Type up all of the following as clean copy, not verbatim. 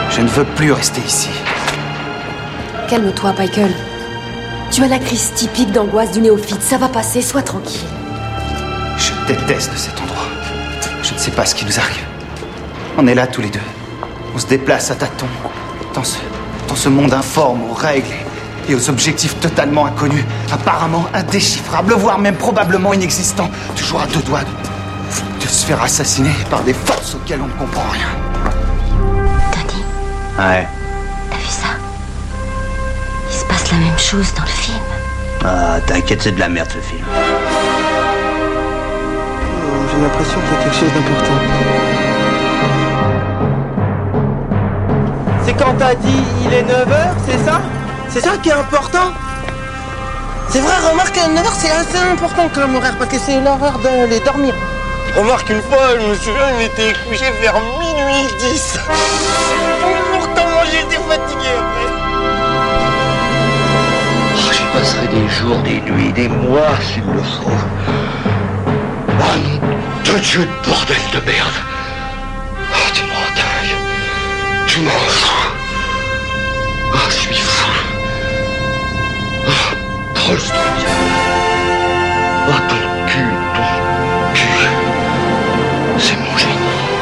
Je ne veux plus rester ici. Calme-toi, Michael. Tu as la crise typique d'angoisse du néophyte. Ça va passer, sois tranquille. Je déteste cet endroit. Je ne sais pas ce qui nous arrive. On est là tous les deux. On se déplace à tâtons. Dans ce monde informe aux règles et aux objectifs totalement inconnus, apparemment indéchiffrables, voire même probablement inexistants. Toujours à deux doigts de se faire assassiner par des forces auxquelles on ne comprend rien. Tony. Ouais. T'as vu ça? Il se passe la même chose dans le film. Ah, t'inquiète, c'est de la merde ce film. J'ai l'impression qu'il y a quelque chose d'important. C'est quand t'as dit il est 9h, c'est ça? C'est ça qui est important? C'est vrai, remarque, 9h c'est assez important comme horaire parce que c'est l'heure d'aller dormir. Remarque, une fois, je me souviens, il était couché vers minuit 10. Pourtant, moi j'étais fatigué après. Oh, j'y passerai des jours, des nuits, des mois s'il le faut. Oh non, de Dieu de bordel de merde. Oh, tu m'en dingue. Tu m'en fous. Oh, je suis fou. Oh, Prost. Oh, ton cul. C'est mon génie.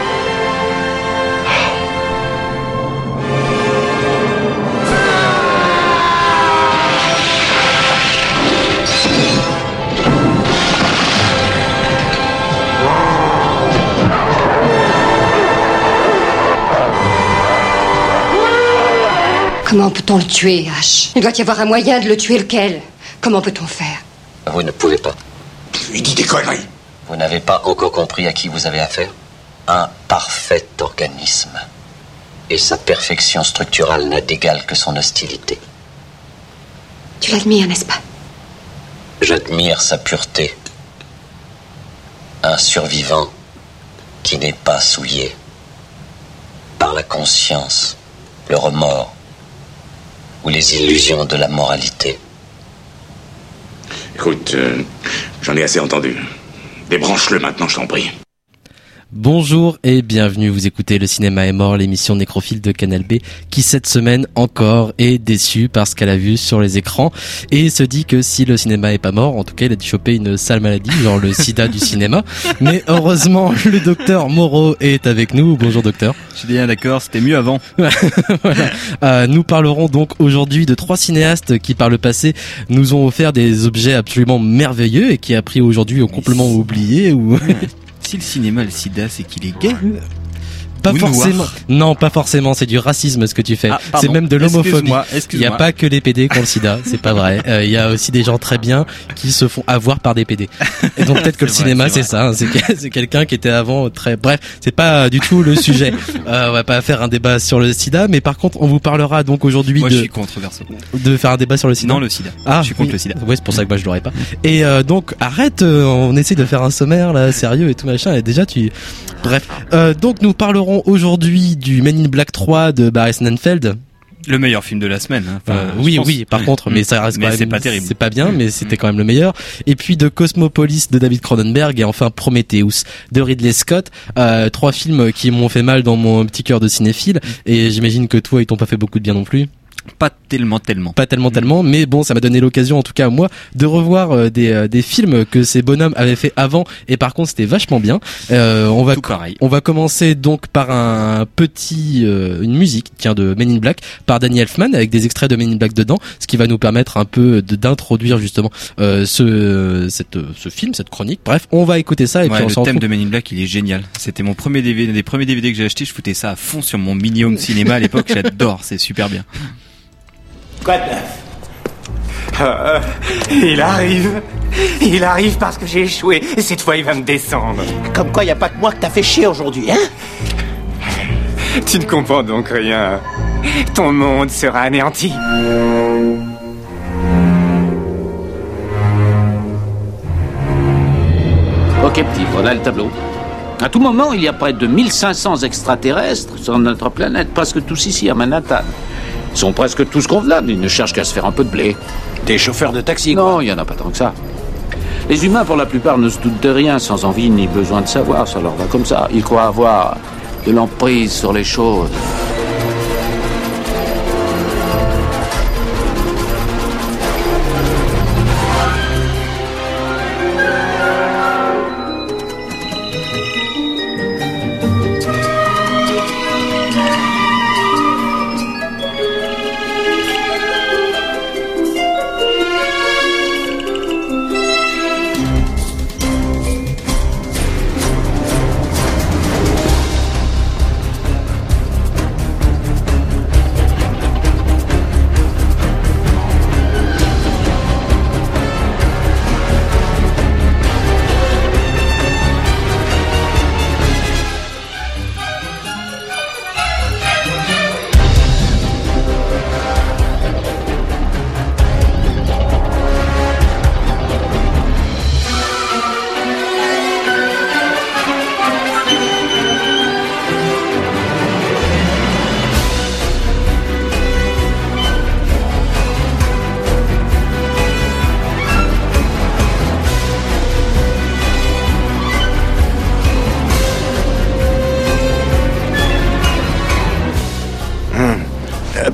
Comment peut-on le tuer, H? Il doit y avoir un moyen de le tuer, lequel? Comment peut-on faire? Vous ne pouvez pas. Il dit des conneries. Vous n'avez pas encore compris à qui vous avez affaire? Un parfait organisme. Et sa perfection structurale n'a d'égal que son hostilité. Tu l'admires, n'est-ce pas? J'admire sa pureté. Un survivant qui n'est pas souillé par la conscience, le remords ou les illusions de la moralité. Écoute, j'en ai assez entendu. Débranche-le maintenant, je t'en prie. Bonjour et bienvenue, vous écoutez Le Cinéma est mort, l'émission nécrophile de Canal B qui cette semaine encore est déçue par ce qu'elle a vu sur les écrans et se dit que si le cinéma est pas mort, en tout cas il a dû choper une sale maladie, genre le sida du cinéma. Mais heureusement le docteur Moreau est avec nous. Bonjour docteur. Je suis bien d'accord, c'était mieux avant. Voilà. Nous parlerons donc aujourd'hui de 3 cinéastes qui par le passé nous ont offert des objets absolument merveilleux et qui a pris aujourd'hui ont complètement oublié ou... Si le cinéma le sida, c'est qu'il est gay. Pas oui, forcément. Noir. Non, pas forcément. C'est du racisme ce que tu fais. Ah, c'est même de l'homophobie. Excuse-moi. Il n'y a pas que les PD qui ont le sida. C'est pas vrai. Il y a aussi des gens très bien qui se font avoir par des PD. Et donc peut-être que le cinéma c'est ça. Hein. C'est quelqu'un qui était avant très. Bref, c'est pas du tout le sujet. On va pas faire un débat sur le sida, mais par contre on vous parlera donc aujourd'hui moi, je suis contre verso. De faire un débat sur le sida. Non, le sida. Ah, je suis contre le sida. Ouais, c'est pour ça que moi je l'aurais pas. Et donc arrête. On essaie de faire un sommaire là, sérieux et tout machin. Et déjà tu. Bref. Donc nous parlerons aujourd'hui du Men in Black 3 de Barry Sonnenfeld. Le meilleur film de la semaine. Hein. Enfin, oui, par contre, mais ça reste mais quand même, c'est pas terrible. C'est pas bien, mais c'était quand même le meilleur. Et puis de Cosmopolis de David Cronenberg et enfin Prometheus de Ridley Scott. 3 films qui m'ont fait mal dans mon petit cœur de cinéphile. Et j'imagine que toi, ils t'ont pas fait beaucoup de bien non plus. Pas tellement. Pas tellement, mais bon, ça m'a donné l'occasion, en tout cas moi, de revoir des films que ces bonhommes avaient fait avant, et par contre c'était vachement bien. On va commencer donc par une musique, de Men in Black, par Danny Elfman, avec des extraits de Men in Black dedans, ce qui va nous permettre un peu d'introduire justement ce film, cette chronique. Bref, on va écouter ça et puis on s'en le thème de Men in Black, il est génial. C'était mon premier DVD, des premiers DVD que j'ai acheté, je foutais ça à fond sur mon mini home cinéma à l'époque, j'adore, c'est super bien. Quoi de neuf? Il arrive parce que j'ai échoué. Et cette fois, il va me descendre. Comme quoi, y a pas que moi que t'as fait chier aujourd'hui, hein? Tu ne comprends donc rien. Ton monde sera anéanti. Ok, petit, voilà le tableau. À tout moment, il y a près de 1500 extraterrestres sur notre planète, presque tous ici à Manhattan. Ils sont presque tous convenables, ils ne cherchent qu'à se faire un peu de blé. Des chauffeurs de taxi, quoi. Non, il n'y en a pas tant que ça. Les humains, pour la plupart, ne se doutent de rien, sans envie ni besoin de savoir, ça leur va comme ça. Ils croient avoir de l'emprise sur les choses.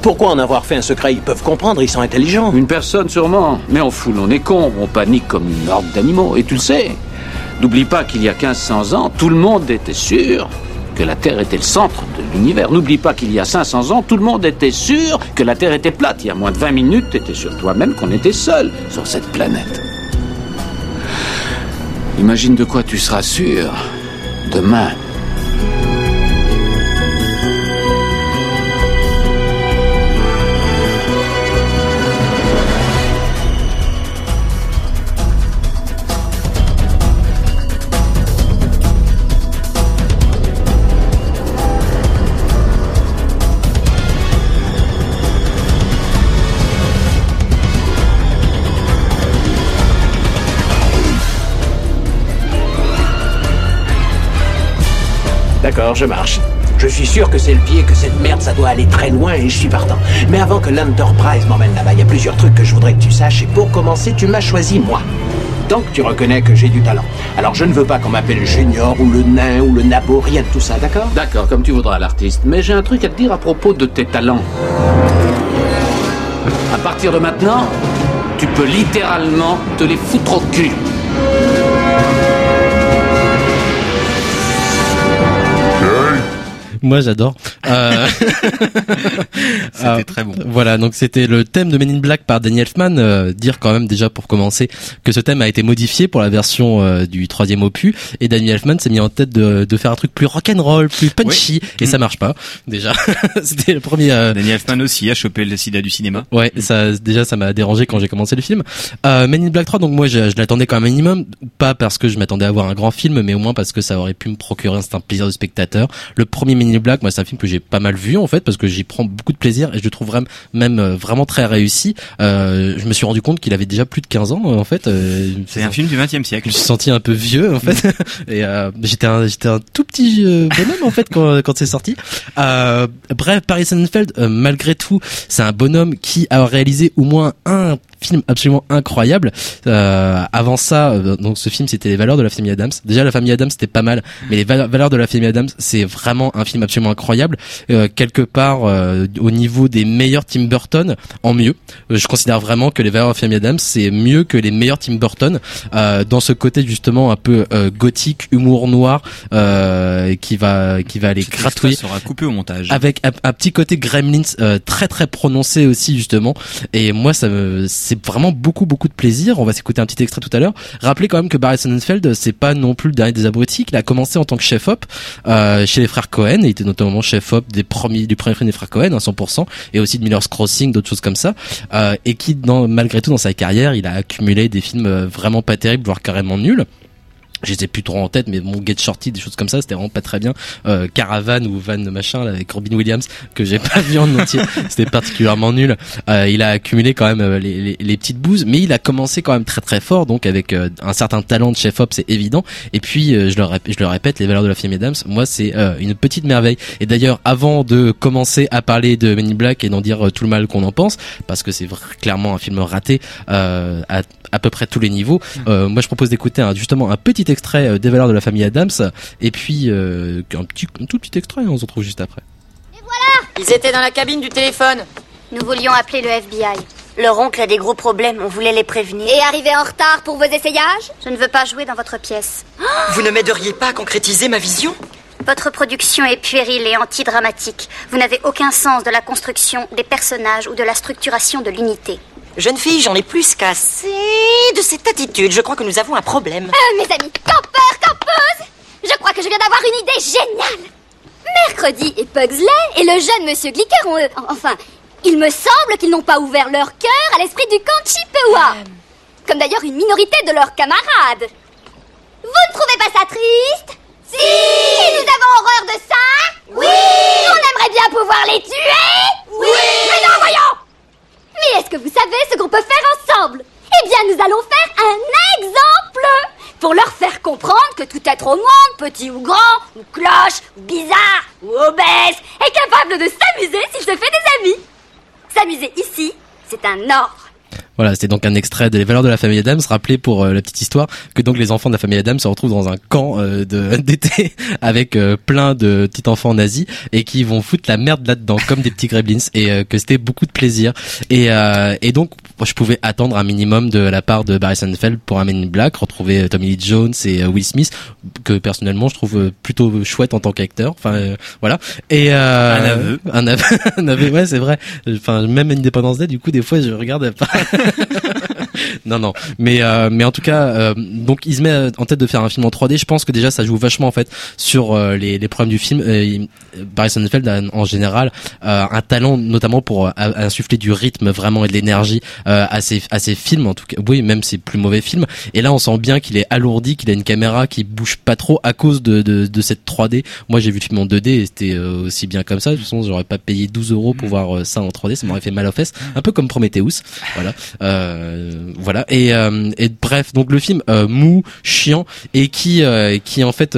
Pourquoi en avoir fait un secret? Ils peuvent comprendre, ils sont intelligents. Une personne sûrement, mais en foule on est con, on panique comme une horde d'animaux, et tu le sais. N'oublie pas qu'il y a 1500 ans, tout le monde était sûr que la Terre était le centre de l'univers. N'oublie pas qu'il y a 500 ans, tout le monde était sûr que la Terre était plate. Il y a moins de 20 minutes, tu étais sûr toi-même qu'on était seul sur cette planète. Imagine de quoi tu seras sûr demain. D'accord, je marche. Je suis sûr que c'est le pied, que cette merde, ça doit aller très loin et je suis partant. Mais avant que l'Enterprise m'emmène là-bas, il y a plusieurs trucs que je voudrais que tu saches. Et pour commencer, tu m'as choisi moi. Donc tu reconnais que j'ai du talent. Alors je ne veux pas qu'on m'appelle Junior ou le nain ou le nabo, rien de tout ça, d'accord? D'accord, comme tu voudras, l'artiste. Mais j'ai un truc à te dire à propos de tes talents. À partir de maintenant, tu peux littéralement te les foutre au cul. Moi j'adore. C'était très bon. Voilà, donc c'était le thème de Men in Black par Danny Elfman. Dire quand même déjà pour commencer que ce thème a été modifié pour la version du 3e opus et Danny Elfman s'est mis en tête de faire un truc plus rock'n'roll, plus punchy et ça marche pas. Déjà, c'était le premier. Danny Elfman aussi a chopé le sida du cinéma. Ouais, ça déjà ça m'a dérangé quand j'ai commencé le film. Men in Black 3, donc moi je l'attendais quand même un minimum, pas parce que je m'attendais à voir un grand film, mais au moins parce que ça aurait pu me procurer un certain plaisir de spectateur. Le premier Men in Black, moi c'est un film que j'ai pas mal vu en fait parce que j'y prends beaucoup de plaisir et je le trouve vraiment très réussi. Je me suis rendu compte qu'il avait déjà plus de 15 ans en fait. C'est un film du 20e siècle. Je me suis senti un peu vieux en fait et j'étais un tout petit bonhomme en fait quand c'est sorti. Bref, Barry Sonnenfeld malgré tout, c'est un bonhomme qui a réalisé au moins un film absolument incroyable. Avant ça, donc ce film c'était Les Valeurs de la famille Addams. Déjà la famille Addams c'était pas mal, mais Les Valeurs de la famille Addams c'est vraiment un film absolument incroyable. Quelque part au niveau des meilleurs Tim Burton, en mieux. Je considère vraiment que Les Valeurs de la famille Addams c'est mieux que les meilleurs Tim Burton dans ce côté justement un peu gothique, humour noir qui va aller gratouiller. Ça sera coupé au montage. Avec un petit côté Gremlins très très prononcé aussi justement. Et moi c'est vraiment beaucoup de plaisir. On va s'écouter un petit extrait tout à l'heure. Rappelez quand même que Barry Sonnenfeld c'est pas non plus le dernier des abrutis. Il a commencé en tant que chef-op chez les frères Cohen. Il était notamment chef-op du premier film des frères Cohen à 100% et aussi de Miller's Crossing, d'autres choses comme ça. Et qui malgré tout dans sa carrière, il a accumulé des films vraiment pas terribles, voire carrément nuls. Je les ai plus trop en tête, mais bon, Get Shorty, des choses comme ça, c'était vraiment pas très bien. Caravan ou Van machin, là, avec Robin Williams, que j'ai pas vu en entier, c'était particulièrement nul. Il a accumulé quand même les petites bouses, mais il a commencé quand même très très fort, donc avec un certain talent de chef-op, c'est évident. Et puis, je le répète, Les Valeurs de la famille Addams, moi, c'est une petite merveille. Et d'ailleurs, avant de commencer à parler de Men in Black et d'en dire tout le mal qu'on en pense, parce que c'est clairement un film raté à peu près tous les niveaux, moi, je propose d'écouter justement un petit extrait des Valeurs de la famille Addams et puis un tout petit extrait, on se retrouve juste après. Et voilà, ils étaient dans la cabine du téléphone. Nous voulions appeler le FBI. Leur oncle a des gros problèmes, on voulait les prévenir. Et arrivé en retard pour vos essayages? Je ne veux pas jouer dans votre pièce. Vous ne m'aideriez pas à concrétiser ma vision? Votre production est puérile et antidramatique. Vous n'avez aucun sens de la construction des personnages ou de la structuration de l'unité. Jeune fille, j'en ai plus qu'assez de cette attitude. Je crois que nous avons un problème. Mes amis, campeuses, je crois que je viens d'avoir une idée géniale. Mercredi et Pugsley et le jeune Monsieur Glicker ont... Enfin, il me semble qu'ils n'ont pas ouvert leur cœur à l'esprit du camp Chippewa. Comme d'ailleurs une minorité de leurs camarades. Vous ne trouvez pas ça triste? Si! Et nous avons horreur de ça? Oui! On aimerait bien pouvoir les tuer? Oui! Mais non, voyons! Mais est-ce que vous savez ce qu'on peut faire ensemble? Eh bien, nous allons faire un exemple pour leur faire comprendre que tout être au monde, petit ou grand, ou cloche, ou bizarre, ou obèse, est capable de s'amuser s'il se fait des amis. S'amuser ici, c'est un ordre. Voilà, c'était donc un extrait de Les Valeurs de la famille Adams, rappelé pour la petite histoire que donc les enfants de la famille Adams se retrouvent dans un camp d'été avec plein de petits enfants nazis et qui vont foutre la merde là-dedans comme des petits gremlins et que c'était beaucoup de plaisir et donc je pouvais attendre un minimum de la part de Barry Sonnenfeld pour un Men in Black, retrouver Tommy Lee Jones et Will Smith que personnellement je trouve plutôt chouette en tant qu'acteur, enfin voilà, et un aveu ouais c'est vrai, enfin même Independence Day du coup des fois je regarde pas non mais en tout cas donc il se met en tête de faire un film en 3D. Je pense que déjà ça joue vachement en fait sur les problèmes du film. Barry Sonnenfeld a en général un talent notamment pour insuffler du rythme vraiment et de l'énergie à ses films, en tout cas oui, même ses plus mauvais films, et là on sent bien qu'il est alourdi, qu'il a une caméra qui bouge pas trop à cause de cette 3D. Moi j'ai vu le film en 2D et c'était aussi bien comme ça. De toute façon j'aurais pas payé 12 € pour voir ça en 3D, ça m'aurait fait mal aux fesses, un peu comme Prometheus. Voilà et bref, donc le film mou, chiant et qui en fait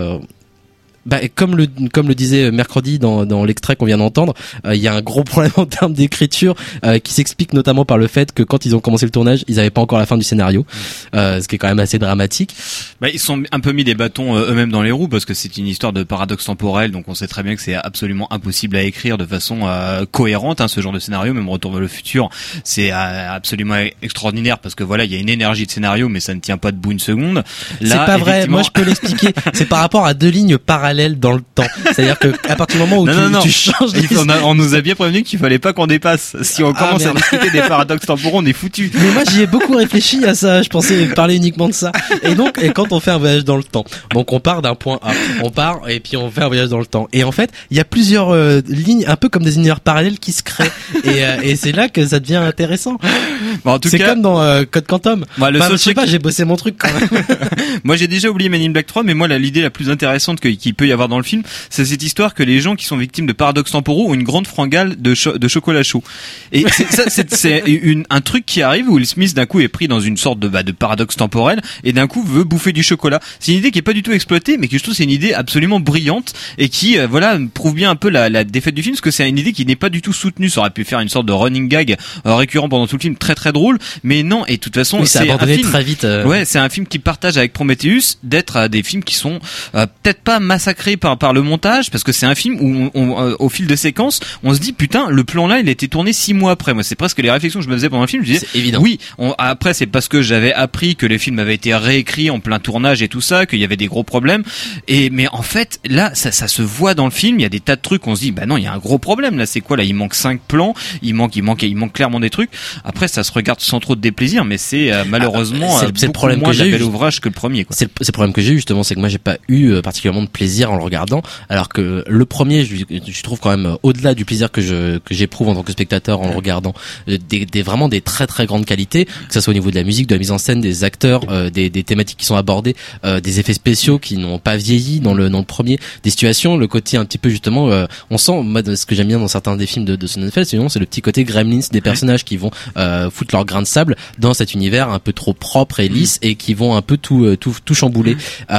comme le disait Mercredi dans l'extrait qu'on vient d'entendre, il y a un gros problème en termes d'écriture qui s'explique notamment par le fait que quand ils ont commencé le tournage, ils avaient pas encore la fin du scénario, ce qui est quand même assez dramatique. Ils sont un peu mis des bâtons eux-mêmes dans les roues parce que c'est une histoire de paradoxe temporel, donc on sait très bien que c'est absolument impossible à écrire de façon cohérente, ce genre de scénario. Même Retour vers le futur, c'est absolument extraordinaire parce que voilà, il y a une énergie de scénario mais ça ne tient pas debout une seconde. Là, c'est pas vrai, moi je peux l'expliquer. C'est par rapport à deux lignes parallèles dans le temps. C'est-à-dire que à partir du moment où tu changes on nous a bien prévenu qu'il fallait pas qu'on dépasse. Si on commence à discuter des paradoxes temporels, on est foutu. Mais moi j'y ai beaucoup réfléchi à ça, je pensais parler uniquement de ça. Et donc quand on fait un voyage dans le temps, donc on part d'un point A, on part et puis on fait un voyage dans le temps. Et en fait, il y a plusieurs lignes un peu comme des univers parallèles qui se créent et c'est là que ça devient intéressant. En tout c'est cas, comme dans Code Quantum. Je sais pas, j'ai bossé mon truc quand même. Moi j'ai déjà oublié Men in Black 3, mais moi l'idée la plus intéressante qu'il peut y avoir dans le film, c'est cette histoire que les gens qui sont victimes de paradoxes temporaux ont une grande fringale de chocolat chaud. Et c'est un truc qui arrive où Will Smith d'un coup est pris dans une sorte de paradoxe temporel et d'un coup veut bouffer du chocolat. C'est une idée qui est pas du tout exploitée, mais que je trouve c'est une idée absolument brillante et qui prouve bien un peu la défaite du film, parce que c'est une idée qui n'est pas du tout soutenue. Ça aurait pu faire une sorte de running gag récurrent pendant tout le film, très très drôle, mais non. Et de toute façon, c'est un film très vite. Ouais, c'est un film qui partage avec Prometheus d'être des films qui sont peut-être pas massacrés par le montage, parce que c'est un film où au fil de séquences on se dit putain, le plan là il a été tourné 6 mois après. Moi c'est presque les réflexions que je me faisais pendant le film. Je disais c'est évident. Oui, après c'est parce que j'avais appris que les films avaient été réécrits en plein tournage et tout ça, qu'il y avait des gros problèmes, mais en fait là ça se voit dans le film. Il y a des tas de trucs, on se dit bah non, il y a un gros problème là, c'est quoi là, il manque 5 plans, il manque clairement des trucs. Après ça se regarde sans trop de déplaisir, mais c'est malheureusement c'est le problème moins que j'ai bel ouvrage que le premier, quoi. C'est le problème que j'ai eu justement, c'est que moi j'ai pas eu particulièrement de plaisir en le regardant, alors que le premier je trouve quand même au-delà du plaisir que j'éprouve en tant que spectateur en le regardant, vraiment des très très grandes qualités, que ça soit au niveau de la musique, de la mise en scène, des acteurs, des thématiques qui sont abordées, des effets spéciaux qui n'ont pas vieilli dans le premier, des situations, le côté un petit peu justement on sent, moi ce que j'aime bien dans certains des films de Sonnenfeld, c'est le petit côté Gremlins des personnages qui vont foutre leur grain de sable dans cet univers un peu trop propre et lisse et qui vont un peu tout chambouler,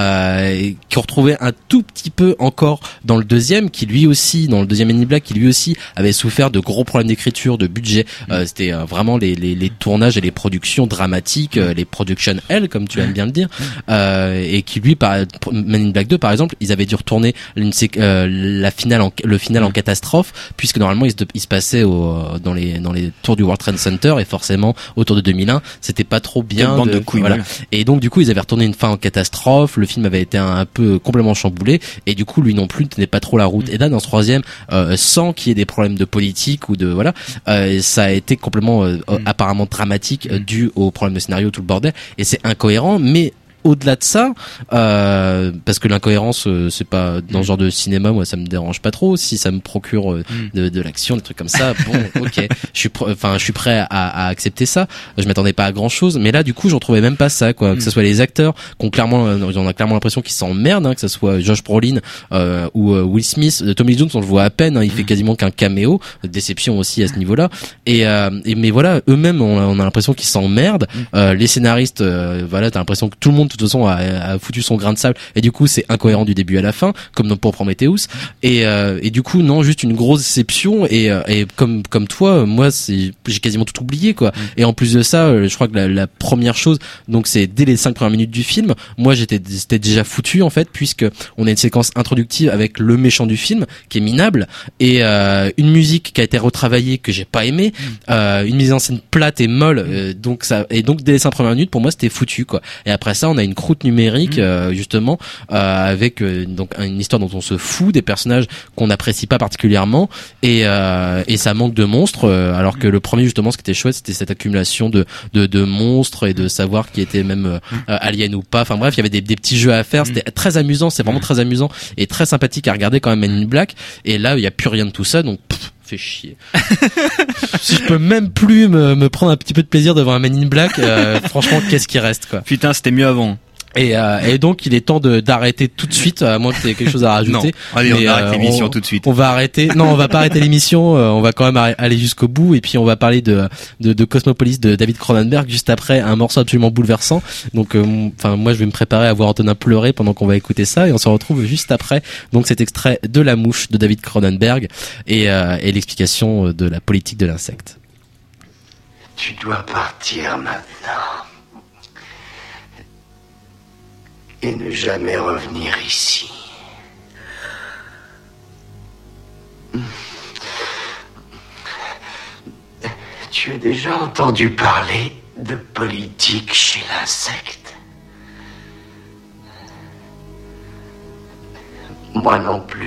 et qui ont retrouvé un tout petit peu encore dans le deuxième, qui lui aussi, dans le deuxième Men in Black, qui lui aussi avait souffert de gros problèmes d'écriture, de budget. C'était vraiment les tournages et les productions dramatiques, les production hell comme tu aimes bien le dire, et qui lui, Men in Black 2 par exemple, ils avaient dû retourner le final en catastrophe, puisque normalement il se passait dans les tours du World Trade Center, et forcément autour de 2001 c'était pas trop bien, bande de couilles, voilà. Et donc du coup ils avaient retourné une fin en catastrophe, le film avait été un peu complètement chamboulé, et du coup lui non plus ne tenait pas trop la route. Et là dans ce troisième, sans qu'il y ait des problèmes de politique ou de ça a été complètement apparemment dramatique, dû au problème de scénario, tout le bordel, et c'est incohérent. Mais au-delà de ça, parce que l'incohérence, c'est pas dans ce genre de cinéma, moi ça me dérange pas trop. Si ça me procure de l'action, des trucs comme ça, bon, ok, je suis prêt à accepter ça. Je m'attendais pas à grand chose, mais là du coup j'en trouvais même pas ça, quoi. Que ce soit les acteurs, on a clairement l'impression qu'ils s'emmerdent, que ce soit Josh Brolin ou Will Smith. Tommy Lee Jones on le voit à peine, il fait quasiment qu'un caméo. Déception aussi à ce niveau-là. Mais voilà, eux-mêmes on a l'impression qu'ils s'emmerdent. Les scénaristes, t'as l'impression que tout le monde toute façon a foutu son grain de sable et du coup c'est incohérent du début à la fin, comme pour Prometheus. Et du coup non, juste une grosse déception. Et comme toi, moi j'ai quasiment tout oublié quoi. Et en plus de ça, je crois que la première chose, donc c'est dès les 5 premières minutes du film, moi c'était déjà foutu en fait, puisque on a une séquence introductive avec le méchant du film qui est minable et une musique qui a été retravaillée que j'ai pas aimé, une mise en scène plate et molle, donc dès les 5 premières minutes pour moi c'était foutu quoi. Et après ça on a une croûte numérique justement avec donc une histoire dont on se fout, des personnages qu'on n'apprécie pas particulièrement et ça manque de monstres, alors que le premier justement ce qui était chouette c'était cette accumulation de monstres et de savoir qui était même alien ou pas. Enfin bref, il y avait des petits jeux à faire, c'était très amusant, c'est vraiment très amusant et très sympathique à regarder quand même Men in Black. Et là il y a plus rien de tout ça, donc fait chier. Si je peux même plus me prendre un petit peu de plaisir devant un Men in Black, franchement qu'est-ce qui reste quoi. Putain, c'était mieux avant. Et donc il est temps d'arrêter tout de suite, à moins que tu aies quelque chose à rajouter. Non. Allez, on arrête l'émission tout de suite. On va arrêter. Non, on va pas arrêter l'émission. On va quand même aller jusqu'au bout. Et puis on va parler de Cosmopolis de David Cronenberg juste après un morceau absolument bouleversant. Donc, moi je vais me préparer à voir Antonin pleurer pendant qu'on va écouter ça. Et on se retrouve juste après. Donc cet extrait de La Mouche de David Cronenberg et l'explication de la politique de l'insecte. Tu dois partir maintenant. Et ne jamais revenir ici. Tu as déjà entendu parler de politique chez l'insecte? Moi non plus.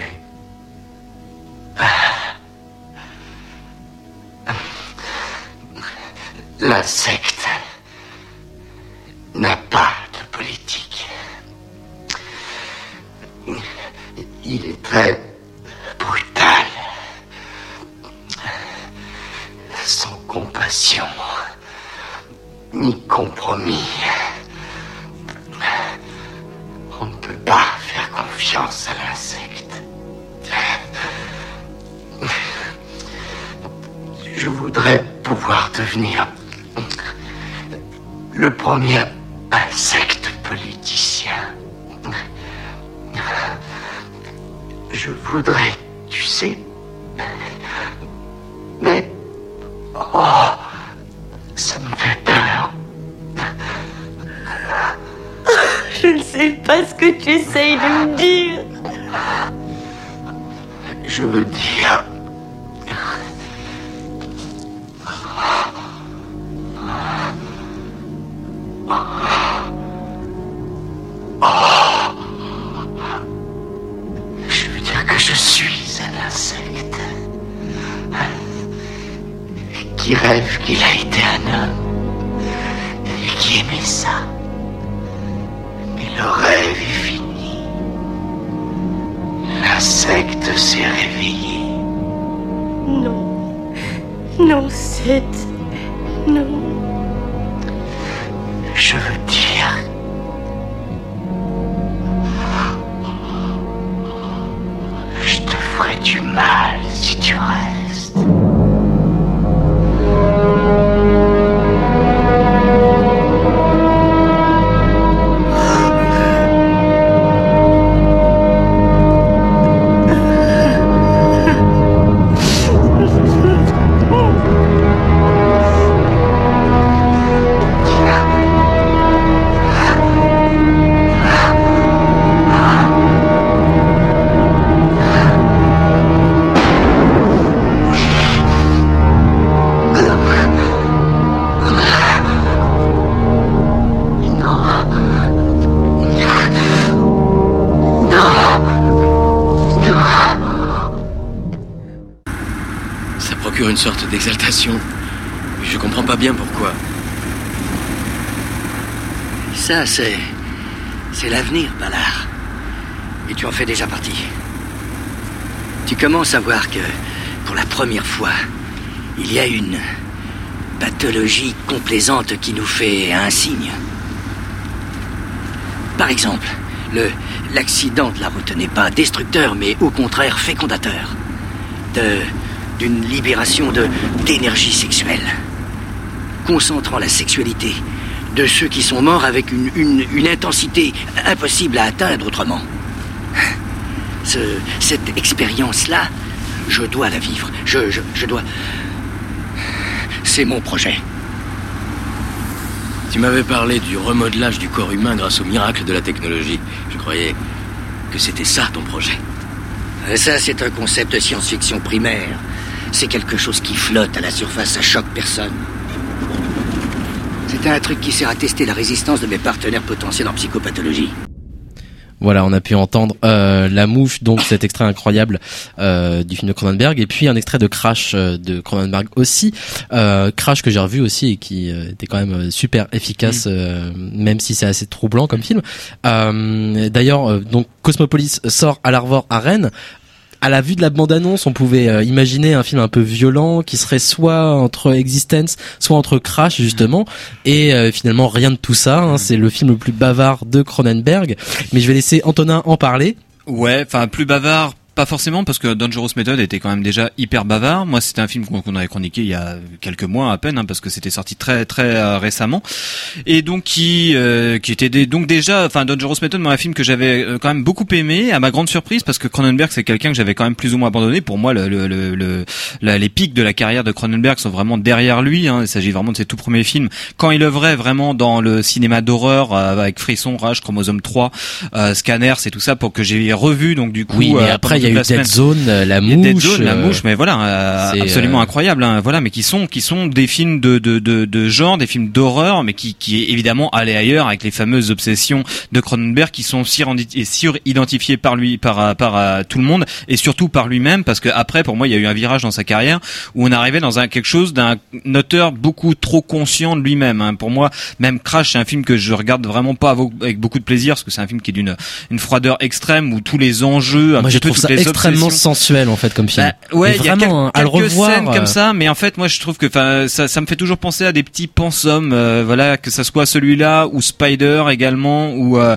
L'insecte n'a pas de politique. Il est très brutal, sans compassion, ni compromis. On ne peut pas faire confiance à l'insecte. Je voudrais pouvoir devenir le premier insecte politicien. Je voudrais, tu sais, mais ça me fait peur. Je ne sais pas ce que tu essayes de me dire. Je veux dire... Je veux dire que je suis un insecte qui rêve qu'il a été un homme et qui aimait ça. Mais le rêve est fini. L'insecte s'est réveillé. Non. Non, Seth. Non. Je veux dire... Je te ferai du mal si tu restes. Une sorte d'exaltation. Je comprends pas bien pourquoi. Ça, c'est l'avenir, Ballard. Et tu en fais déjà partie. Tu commences à voir que, pour la première fois, il y a une pathologie complaisante qui nous fait un signe. Par exemple, l'accident de la route n'est pas destructeur, mais au contraire fécondateur. D'une libération d'énergie sexuelle, concentrant la sexualité de ceux qui sont morts avec une intensité impossible à atteindre autrement. Cette expérience-là, je dois la vivre. Je dois... C'est mon projet. Tu m'avais parlé du remodelage du corps humain grâce au miracle de la technologie. Je croyais que c'était ça ton projet. Ça, c'est un concept de science-fiction primaire. C'est quelque chose qui flotte à la surface, ça choque personne. C'était un truc qui sert à tester la résistance de mes partenaires potentiels en psychopathologie. Voilà, on a pu entendre La Mouche, donc cet extrait incroyable du film de Cronenberg, et puis un extrait de Crash de Cronenberg aussi. Crash que j'ai revu aussi et qui était quand même super efficace, même si c'est assez troublant comme film. D'ailleurs, donc Cosmopolis sort à l'Arvor à Rennes. À la vue de la bande-annonce, on pouvait imaginer un film un peu violent qui serait soit entre Existence, soit entre Crash justement, et finalement rien de tout ça. Hein, c'est le film le plus bavard de Cronenberg. Mais je vais laisser Antonin en parler. Ouais, enfin plus bavard. Pas forcément, parce que Dangerous Method était quand même déjà hyper bavard. Moi, c'était un film qu'on avait chroniqué il y a quelques mois à peine, hein, parce que c'était sorti très récemment, et donc qui était donc déjà, enfin Dangerous Method, moi un film que j'avais quand même beaucoup aimé, à ma grande surprise, parce que Cronenberg c'est quelqu'un que j'avais quand même plus ou moins abandonné. Pour moi, les pics de la carrière de Cronenberg sont vraiment derrière lui. Hein. Il s'agit vraiment de ses tout premiers films, quand il œuvrait vraiment dans le cinéma d'horreur avec Frisson, Rage, Chromosome 3, Scanner, c'est tout ça pour que j'ai revu. Donc du coup, oui, mais après il y a eu Dead Zone, La Mouche, mais voilà, absolument incroyable, hein, voilà, mais qui sont des films de genre, des films d'horreur, mais qui évidemment allaient ailleurs avec les fameuses obsessions de Cronenberg qui sont sur-identifiées par lui, par tout le monde, et surtout par lui-même, parce que après, pour moi, il y a eu un virage dans sa carrière où on arrivait dans quelque chose d'un auteur beaucoup trop conscient de lui-même. Hein. Pour moi, même Crash, c'est un film que je regarde vraiment pas avec beaucoup de plaisir, parce que c'est un film qui est d'une froideur extrême, où tous les enjeux, moi je trouve ça extrêmement sensuel en fait comme film. Ouais, il y a quelques scènes comme ça, mais en fait moi je trouve que ça me fait toujours penser à des petits pensums, voilà, que ça soit celui-là ou Spider également,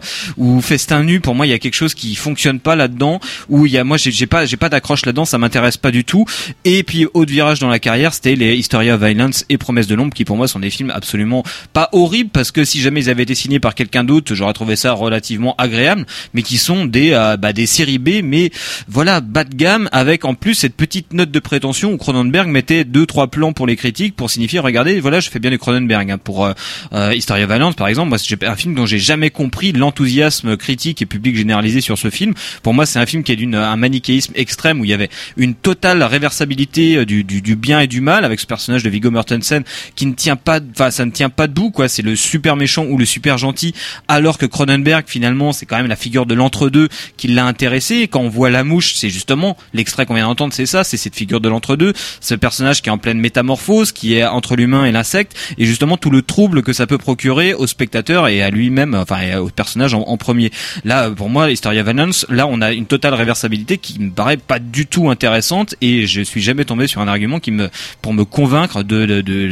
ou Festin nu. Pour moi il y a quelque chose qui fonctionne pas là-dedans, où il y a, moi j'ai pas d'accroche là-dedans, ça m'intéresse pas du tout. Et puis autre virage dans la carrière, c'était les Historia of Violence et Promesse de l'ombre, qui pour moi sont des films absolument pas horribles, parce que si jamais ils avaient été signés par quelqu'un d'autre, j'aurais trouvé ça relativement agréable, mais qui sont des séries B, mais voilà, bas de gamme, avec en plus cette petite note de prétention où Cronenberg mettait 2-3 plans pour les critiques pour signifier, regardez, voilà, je fais bien du Cronenberg. Hein. Pour Historia of Violence par exemple, moi c'est un film dont j'ai jamais compris l'enthousiasme critique et public généralisé sur ce film. Pour moi c'est un film qui est un manichéisme extrême, où il y avait une totale réversibilité du bien et du mal, avec ce personnage de Viggo Mortensen qui ne tient pas, enfin ça ne tient pas debout, quoi. C'est le super méchant ou le super gentil, alors que Cronenberg finalement c'est quand même la figure de l'entre-deux qui l'a intéressé. Et quand on voit La Mouche, c'est justement l'extrait qu'on vient d'entendre, c'est ça, c'est cette figure de l'entre-deux, ce personnage qui est en pleine métamorphose, qui est entre l'humain et l'insecte, et justement tout le trouble que ça peut procurer au spectateur et à lui-même, enfin et au personnage en premier. Là, pour moi, Historia of Violence, là on a une totale réversibilité qui me paraît pas du tout intéressante, et je suis jamais tombé sur un argument pour me convaincre de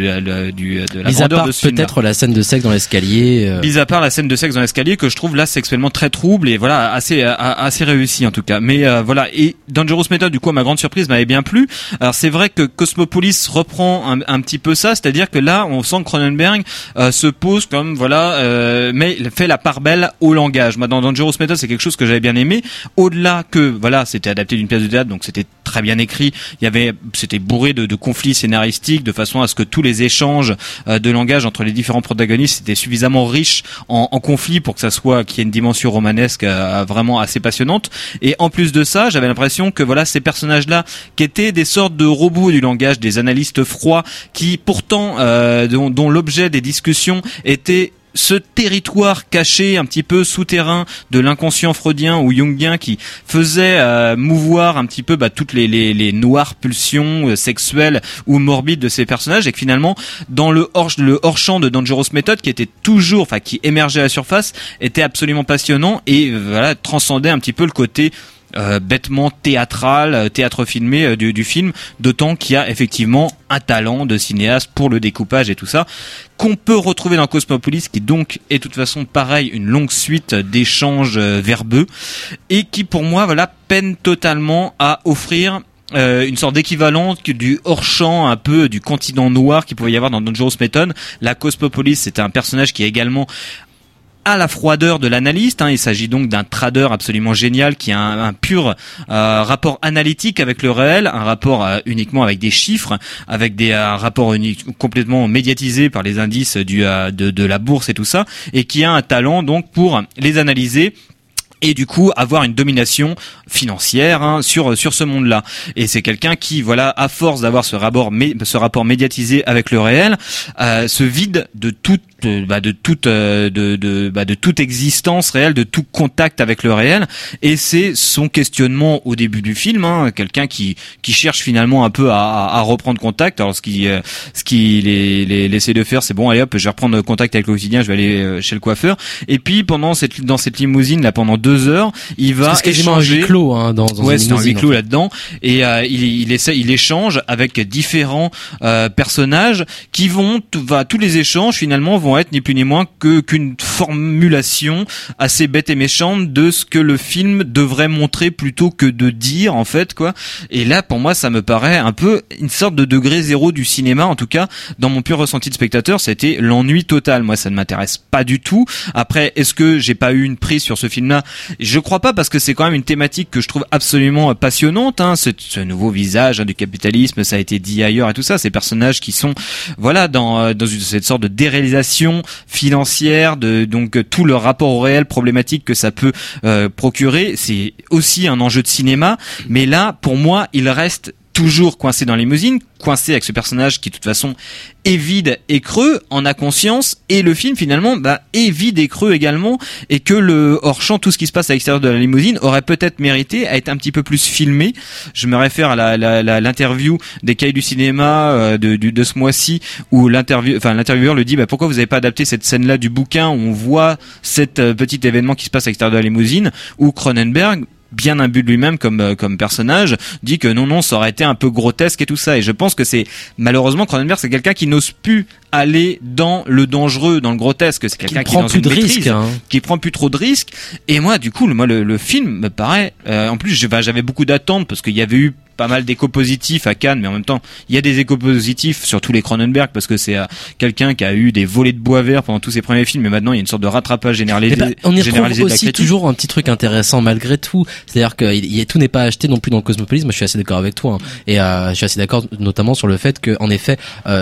la grandeur de ce film. Peut-être la scène de sexe dans l'escalier. Mis à part la scène de sexe dans l'escalier, que je trouve là sexuellement très trouble, et voilà, assez réussi en tout cas. Mais voilà, et Dangerous Method, du coup, à ma grande surprise, m'avait bien plu. Alors c'est vrai que Cosmopolis reprend un petit peu ça, c'est-à-dire que là on sent que Cronenberg se pose comme voilà, mais il fait la part belle au langage. Moi dans Dangerous Method, c'est quelque chose que j'avais bien aimé, au-delà que voilà, c'était adapté d'une pièce de théâtre, donc c'était très bien écrit, c'était bourré de conflits scénaristiques, de façon à ce que tous les échanges de langage entre les différents protagonistes étaient suffisamment riches en conflits pour que ça soit, qu'il y ait une dimension romanesque vraiment assez passionnante. Et en plus de ça, j'avais l'impression que voilà, ces personnages-là, qui étaient des sortes de robots du langage, des analystes froids, qui pourtant dont l'objet des discussions était ce territoire caché, un petit peu souterrain de l'inconscient freudien ou jungien, qui faisait mouvoir un petit peu toutes les noires pulsions sexuelles ou morbides de ces personnages, et que finalement dans le hors-champ de Dangerous Method, qui était toujours, enfin qui émergeait à la surface, était absolument passionnant, et voilà, transcendait un petit peu le côté bêtement théâtral, théâtre filmé du film, d'autant qu'il y a effectivement un talent de cinéaste pour le découpage et tout ça, qu'on peut retrouver dans Cosmopolis, qui donc est de toute façon pareil, une longue suite d'échanges verbeux, et qui pour moi voilà peine totalement à offrir une sorte d'équivalent du hors-champ, un peu du continent noir qu'il pouvait y avoir dans Dangerous Method. La Cosmopolis, c'était un personnage qui est également à la froideur de l'analyste, il s'agit donc d'un trader absolument génial qui a un pur rapport analytique avec le réel, un rapport uniquement avec des chiffres, avec un rapport complètement médiatisé par les indices de la bourse et tout ça, et qui a un talent donc pour les analyser et du coup avoir une domination financière sur ce monde-là. Et c'est quelqu'un qui, voilà, à force d'avoir ce rapport médiatisé avec le réel, se vide de toute existence réelle, de tout contact avec le réel. Et c'est son questionnement au début du film, quelqu'un qui cherche finalement un peu à reprendre contact. Alors ce qu'il essaie de faire, c'est bon, allez hop, je vais reprendre contact avec le quotidien, je vais aller chez le coiffeur. Et puis dans cette limousine là, pendant 2 heures, il va échanger. Un huis clos, dans ouais, c'est un huis clos en fait. Là-dedans, et il échange avec différents personnages qui tous les échanges finalement vont être ni plus ni moins qu'une formulation assez bête et méchante de ce que le film devrait montrer plutôt que de dire en fait quoi. Et là pour moi ça me paraît un peu une sorte de degré zéro du cinéma, en tout cas dans mon pur ressenti de spectateur, c'était l'ennui total. Moi ça ne m'intéresse pas du tout. Après, est-ce que j'ai pas eu une prise sur ce film-là? Je crois pas, parce que c'est quand même une thématique que je trouve absolument passionnante, ce nouveau visage du capitalisme, ça a été dit ailleurs et tout ça, ces personnages qui sont voilà dans cette sorte de déréalisation financière, donc tout le rapport au réel problématique que ça peut procurer, c'est aussi un enjeu de cinéma, mais là pour moi il reste toujours coincé dans la limousine, coincé avec ce personnage qui de toute façon est vide et creux, en a conscience, et le film finalement est vide et creux également, et que le hors-champ, tout ce qui se passe à l'extérieur de la limousine aurait peut-être mérité à être un petit peu plus filmé. Je me réfère à l'interview des Cahiers du cinéma de ce mois-ci, où l'intervieweur le dit pourquoi vous n'avez pas adapté cette scène-là du bouquin où on voit cet petit événement qui se passe à l'extérieur de la limousine, où Cronenberg, bien imbu de lui-même comme personnage, dit que non, ça aurait été un peu grotesque et tout ça. Et je pense que c'est, malheureusement, Cronenberg, c'est quelqu'un qui n'ose plus aller dans le dangereux, dans le grotesque. C'est quelqu'un qui prend plus de risques, qui prend plus trop de risques. Et moi, du coup, le film me paraît, en plus, j'avais beaucoup d'attentes parce qu'il y avait eu pas mal d'échos positifs à Cannes, mais en même temps, il y a des échos positifs sur tous les Cronenberg parce que c'est quelqu'un qui a eu des volets de bois vert pendant tous ses premiers films, mais maintenant il y a une sorte de rattrapage généralisé. On y retrouve aussi toujours un petit truc intéressant malgré tout, c'est-à-dire que tout n'est pas acheté non plus dans le Cosmopolis. Moi, je suis assez d'accord avec toi, et je suis assez d'accord notamment sur le fait que, en effet,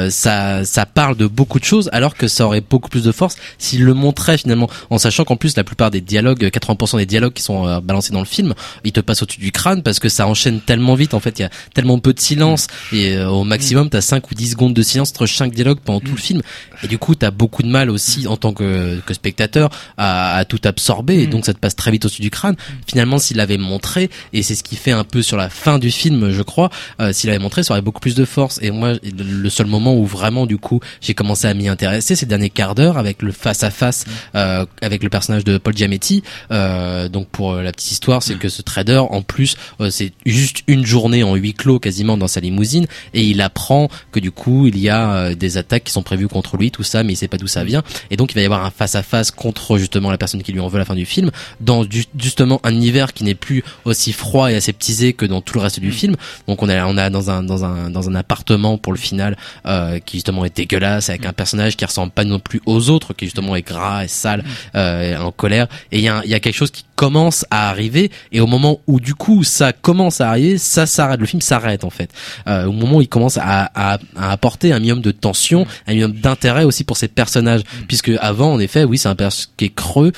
ça parle de beaucoup de choses, alors que ça aurait beaucoup plus de force s'il le montrait finalement, en sachant qu'en plus la plupart des dialogues, 80% des dialogues qui sont balancés dans le film, ils te passent au-dessus du crâne parce que ça enchaîne tellement vite. En fait, il y a tellement peu de silence, et au maximum t'as 5 ou 10 secondes de silence entre chaque dialogue pendant tout le film, et du coup t'as beaucoup de mal aussi en tant que spectateur à tout absorber, et donc ça te passe très vite au-dessus du crâne. Finalement, s'il l'avait montré, et c'est ce qui fait un peu sur la fin du film, je crois, s'il avait montré, ça aurait beaucoup plus de force. Et moi, le seul moment où vraiment du coup j'ai commencé à m'y intéresser, c'est le dernier quart d'heure avec le face à face avec le personnage de Paul Giamatti. Donc pour la petite histoire, c'est que ce trader, en plus, c'est juste une journée en huis clos quasiment dans sa limousine, et il apprend que du coup il y a des attaques qui sont prévues contre lui, tout ça, mais il sait pas d'où ça vient, et donc il va y avoir un face à face contre justement la personne qui lui en veut à la fin du film, dans justement un univers qui n'est plus aussi froid et aseptisé que dans tout le reste du film. Donc on a dans un appartement pour le final qui justement est dégueulasse, avec un personnage qui ressemble pas non plus aux autres, qui justement est gras et sale, en colère, et il y a quelque chose qui commence à arriver, et au moment où du coup ça commence à arriver, ça s'arrête, le film s'arrête en fait, au moment où il commence à apporter un minimum de tension, un minimum d'intérêt aussi pour ces personnages, puisque avant, en effet, oui, c'est un personnage qui est creux,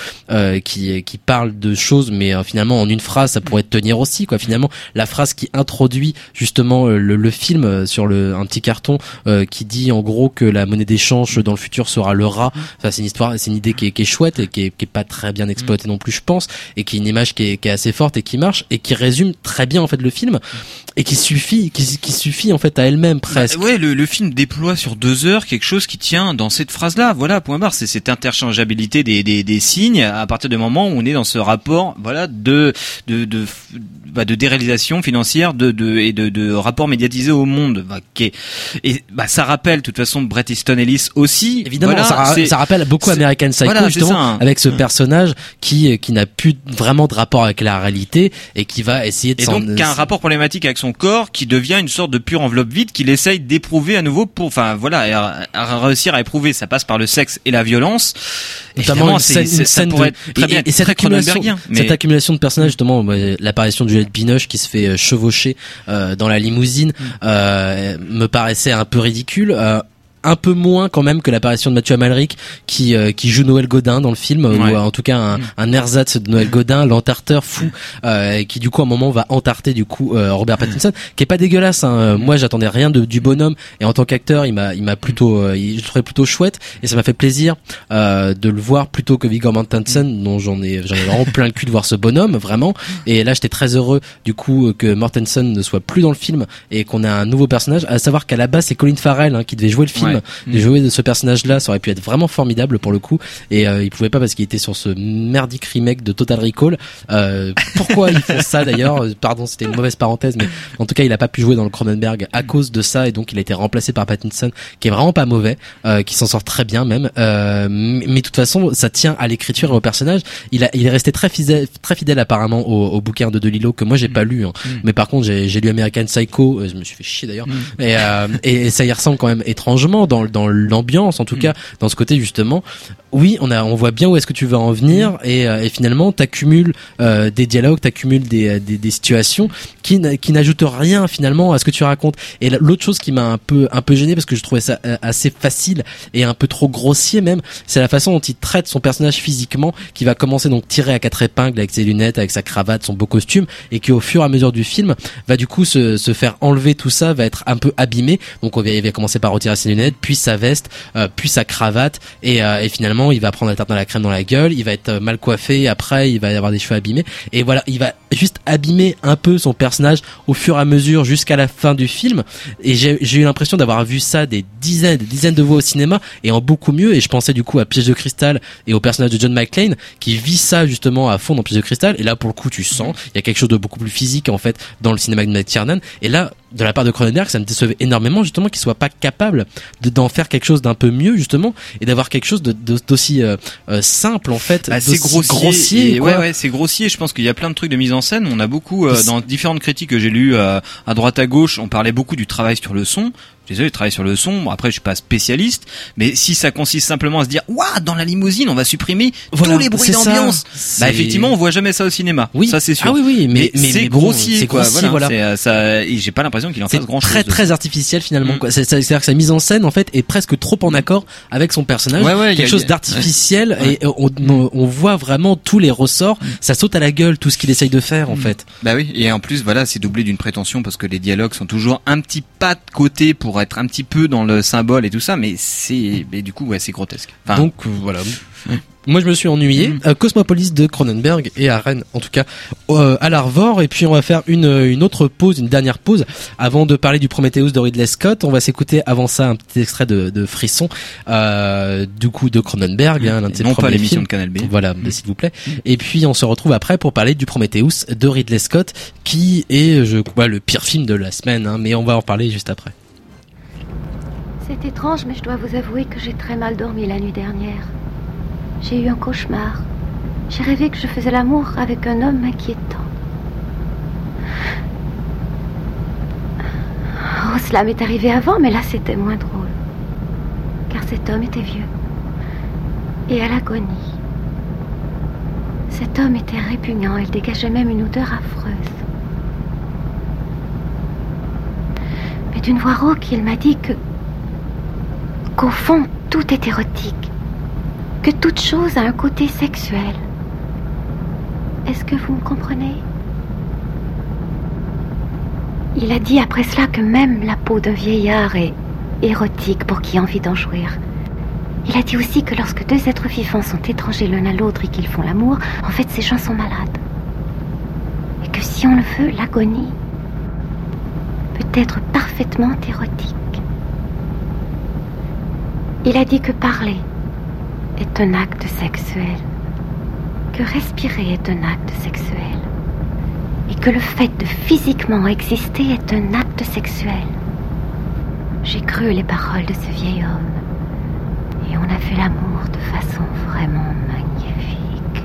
qui parle de choses, mais finalement en une phrase ça pourrait tenir aussi, quoi. Finalement, la phrase qui introduit justement le film sur un petit carton qui dit en gros que la monnaie d'échange dans le futur sera le rat. Enfin, c'est une idée qui est chouette, et qui est pas très bien exploitée non plus, je pense, et qui est une image qui est assez forte et qui marche, et qui résume très bien en fait le film, et qui suffit en fait à elle-même presque. Ouais, le film déploie sur 2 heures quelque chose qui tient dans cette phrase-là. Voilà, point barre. C'est cette interchangeabilité des signes à partir du moment où on est dans ce rapport, voilà, de déréalisation financière, de rapport médiatisé au monde, ça rappelle de toute façon Bret Easton Ellis aussi. Évidemment, voilà, ça rappelle beaucoup American Psycho, voilà, justement, avec ce personnage qui n'a plus vraiment de rapport avec la réalité, et qui va essayer de qui a un rapport problématique pratique avec son corps qui devient une sorte de pure enveloppe vide qu'il essaye d'éprouver à nouveau pour, enfin voilà, à réussiir à éprouver. Ça passe par le sexe et la violence. Notamment ça pourrait être très bien, cette très accumulation, mais... cette accumulation de personnages, justement, l'apparition de Juliette Binoche qui se fait chevaucher dans la limousine me paraissait un peu ridicule. Un peu moins quand même que l'apparition de Mathieu Amalric qui joue Noël Godin dans le film, ou en tout cas un ersatz de Noël Godin, l'entarteur fou, qui du coup à un moment va entarter du coup Robert Pattinson, qui est pas dégueulasse, hein. Moi j'attendais rien du bonhomme, et en tant qu'acteur il m'a plutôt je le trouvais plutôt chouette, et ça m'a fait plaisir de le voir plutôt que Viggo Mortensen, dont j'en ai vraiment plein le cul de voir ce bonhomme vraiment. Et là j'étais très heureux du coup que Mortensen ne soit plus dans le film et qu'on ait un nouveau personnage, à savoir qu'à la base c'est Colin Farrell, hein, qui devait jouer le film. De jouer de ce personnage-là, ça aurait pu être vraiment formidable pour le coup, et il pouvait pas parce qu'il était sur ce merdique remake de Total Recall. Pourquoi ils font ça d'ailleurs? Pardon, c'était une mauvaise parenthèse, mais en tout cas il a pas pu jouer dans le Cronenberg à cause de ça, et donc il a été remplacé par Pattinson, qui est vraiment pas mauvais, qui s'en sort très bien même. Mais de toute façon, ça tient à l'écriture et au personnage. Il est resté très fidèle apparemment au bouquin de DeLillo que moi j'ai pas lu, hein. Mais par contre j'ai lu American Psycho, je me suis fait chier d'ailleurs, et ça y ressemble quand même étrangement dans l'ambiance, en tout cas dans ce côté justement. Oui, on voit bien où est-ce que tu veux en venir, et finalement t'accumules des dialogues, t'accumules des situations qui n'ajoutent rien finalement à ce que tu racontes. Et l'autre chose qui m'a un peu gêné, parce que je trouvais ça assez facile et un peu trop grossier même, c'est la façon dont il traite son personnage physiquement, qui va commencer donc tiré à 4 épingles avec ses lunettes, avec sa cravate, son beau costume, et qui au fur et à mesure du film va du coup se faire enlever tout ça, va être un peu abîmé. Donc il va commencer par retirer ses lunettes, puis sa veste, puis sa cravate, et finalement il va prendre la tarte à la crème dans la gueule, il va être mal coiffé, après il va y avoir des cheveux abîmés, et voilà, il va juste abîmer un peu son personnage au fur et à mesure jusqu'à la fin du film. Et j'ai eu l'impression d'avoir vu ça des dizaines de fois au cinéma, et en beaucoup mieux. Et je pensais du coup à Piège de cristal et au personnage de John McClane qui vit ça justement à fond dans Piège de cristal, et là pour le coup tu sens il y a quelque chose de beaucoup plus physique en fait dans le cinéma de McTiernan. Et là de la part de Cronenberg, ça me décevait énormément justement qu'il soit pas capable d'en faire quelque chose d'un peu mieux justement, et d'avoir quelque chose d'aussi simple en fait, c'est grossier ouais, c'est grossier. Je pense qu'il y a plein de trucs de mise en scène. On a beaucoup dans différentes critiques que j'ai lues à droite à gauche, on parlait beaucoup du travail sur le son. Désolé, travailler sur le son. Bon, après, je suis pas spécialiste, mais si ça consiste simplement à se dire, waouh, dans la limousine, on va supprimer tous les bruits d'ambiance. Bah, effectivement, on voit jamais ça au cinéma. Oui. Ça, c'est sûr. Ah oui, mais c'est bon, grossier, quoi. Grossier, voilà. Ça, et j'ai pas l'impression qu'il en fasse grand chose. C'est très artificiel, finalement, quoi. C'est-à-dire que sa mise en scène, en fait, est presque trop en accord avec son personnage. Quelque chose d'artificiel, et on voit vraiment tous les ressorts. Ça saute à la gueule, tout ce qu'il essaye de faire, en fait. Bah oui. Et en plus, voilà, c'est doublé d'une prétention parce que les dialogues sont toujours un petit pas de côté pour être un petit peu dans le symbole et tout ça, mais du coup c'est grotesque. Enfin, donc voilà. Moi je me suis ennuyé. Cosmopolis de Cronenberg, et à Rennes en tout cas à l'Arvor. Et puis on va faire une autre pause, une dernière pause avant de parler du Prometheus de Ridley Scott. On va s'écouter avant ça un petit extrait de Frisson du coup de Cronenberg, l'un de ses non premiers pas l'émission films. de Canal B. Voilà, s'il vous plaît. Et puis on se retrouve après pour parler du Prometheus de Ridley Scott, qui est je crois le pire film de la semaine, hein, mais on va en parler juste après. C'est étrange, mais je dois vous avouer que j'ai très mal dormi la nuit dernière. J'ai eu un cauchemar. J'ai rêvé que je faisais l'amour avec un homme inquiétant. Oh, cela m'est arrivé avant, mais là c'était moins drôle. Car cet homme était vieux et à l'agonie. Cet homme était répugnant, il dégageait même une odeur affreuse. Mais d'une voix rauque, il m'a dit qu'au fond, tout est érotique, que toute chose a un côté sexuel. Est-ce que vous me comprenez? Il a dit après cela que même la peau d'un vieillard est érotique pour qui a envie d'en jouir. Il a dit aussi que lorsque deux êtres vivants sont étrangers l'un à l'autre et qu'ils font l'amour, en fait ces gens sont malades. Et que si on le veut, l'agonie peut être parfaitement érotique. Il a dit que parler est un acte sexuel, que respirer est un acte sexuel, et que le fait de physiquement exister est un acte sexuel. J'ai cru les paroles de ce vieil homme, et on a fait l'amour de façon vraiment magnifique.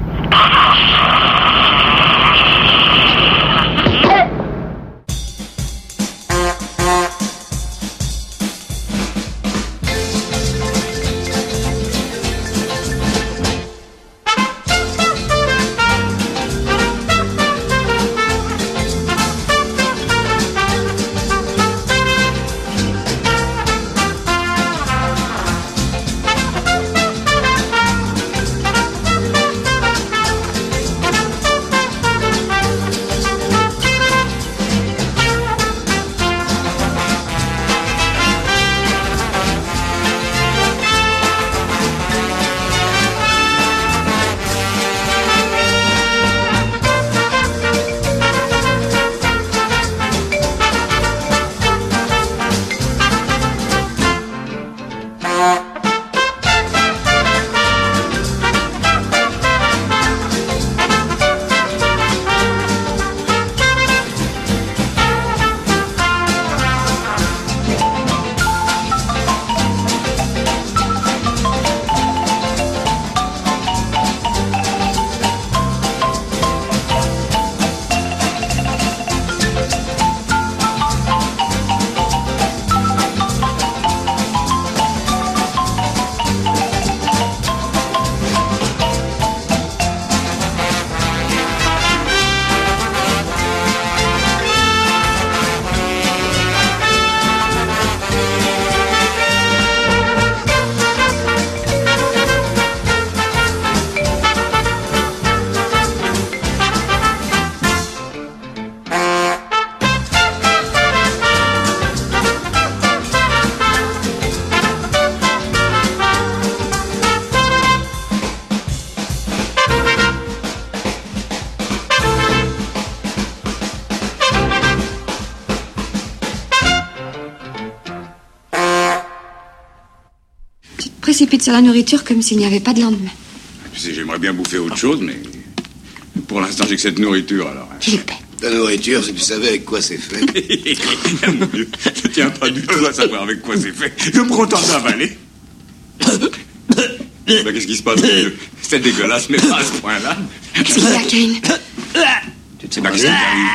précipite sur la nourriture comme s'il n'y avait pas de lendemain. Tu sais, j'aimerais bien bouffer autre chose, mais pour l'instant, j'ai que cette nourriture, alors. Qu'il est bête. La nourriture, si tu savais avec quoi c'est fait. Mon Dieu, je tiens pas du tout à savoir avec quoi c'est fait. Je me contente d'avaler. Qu'est-ce qui se passe, mon Dieu? C'est dégueulasse, mais pas à ce point-là. Qu'est-ce qu'il y a, Kane? Tu te sais pas qu'est-ce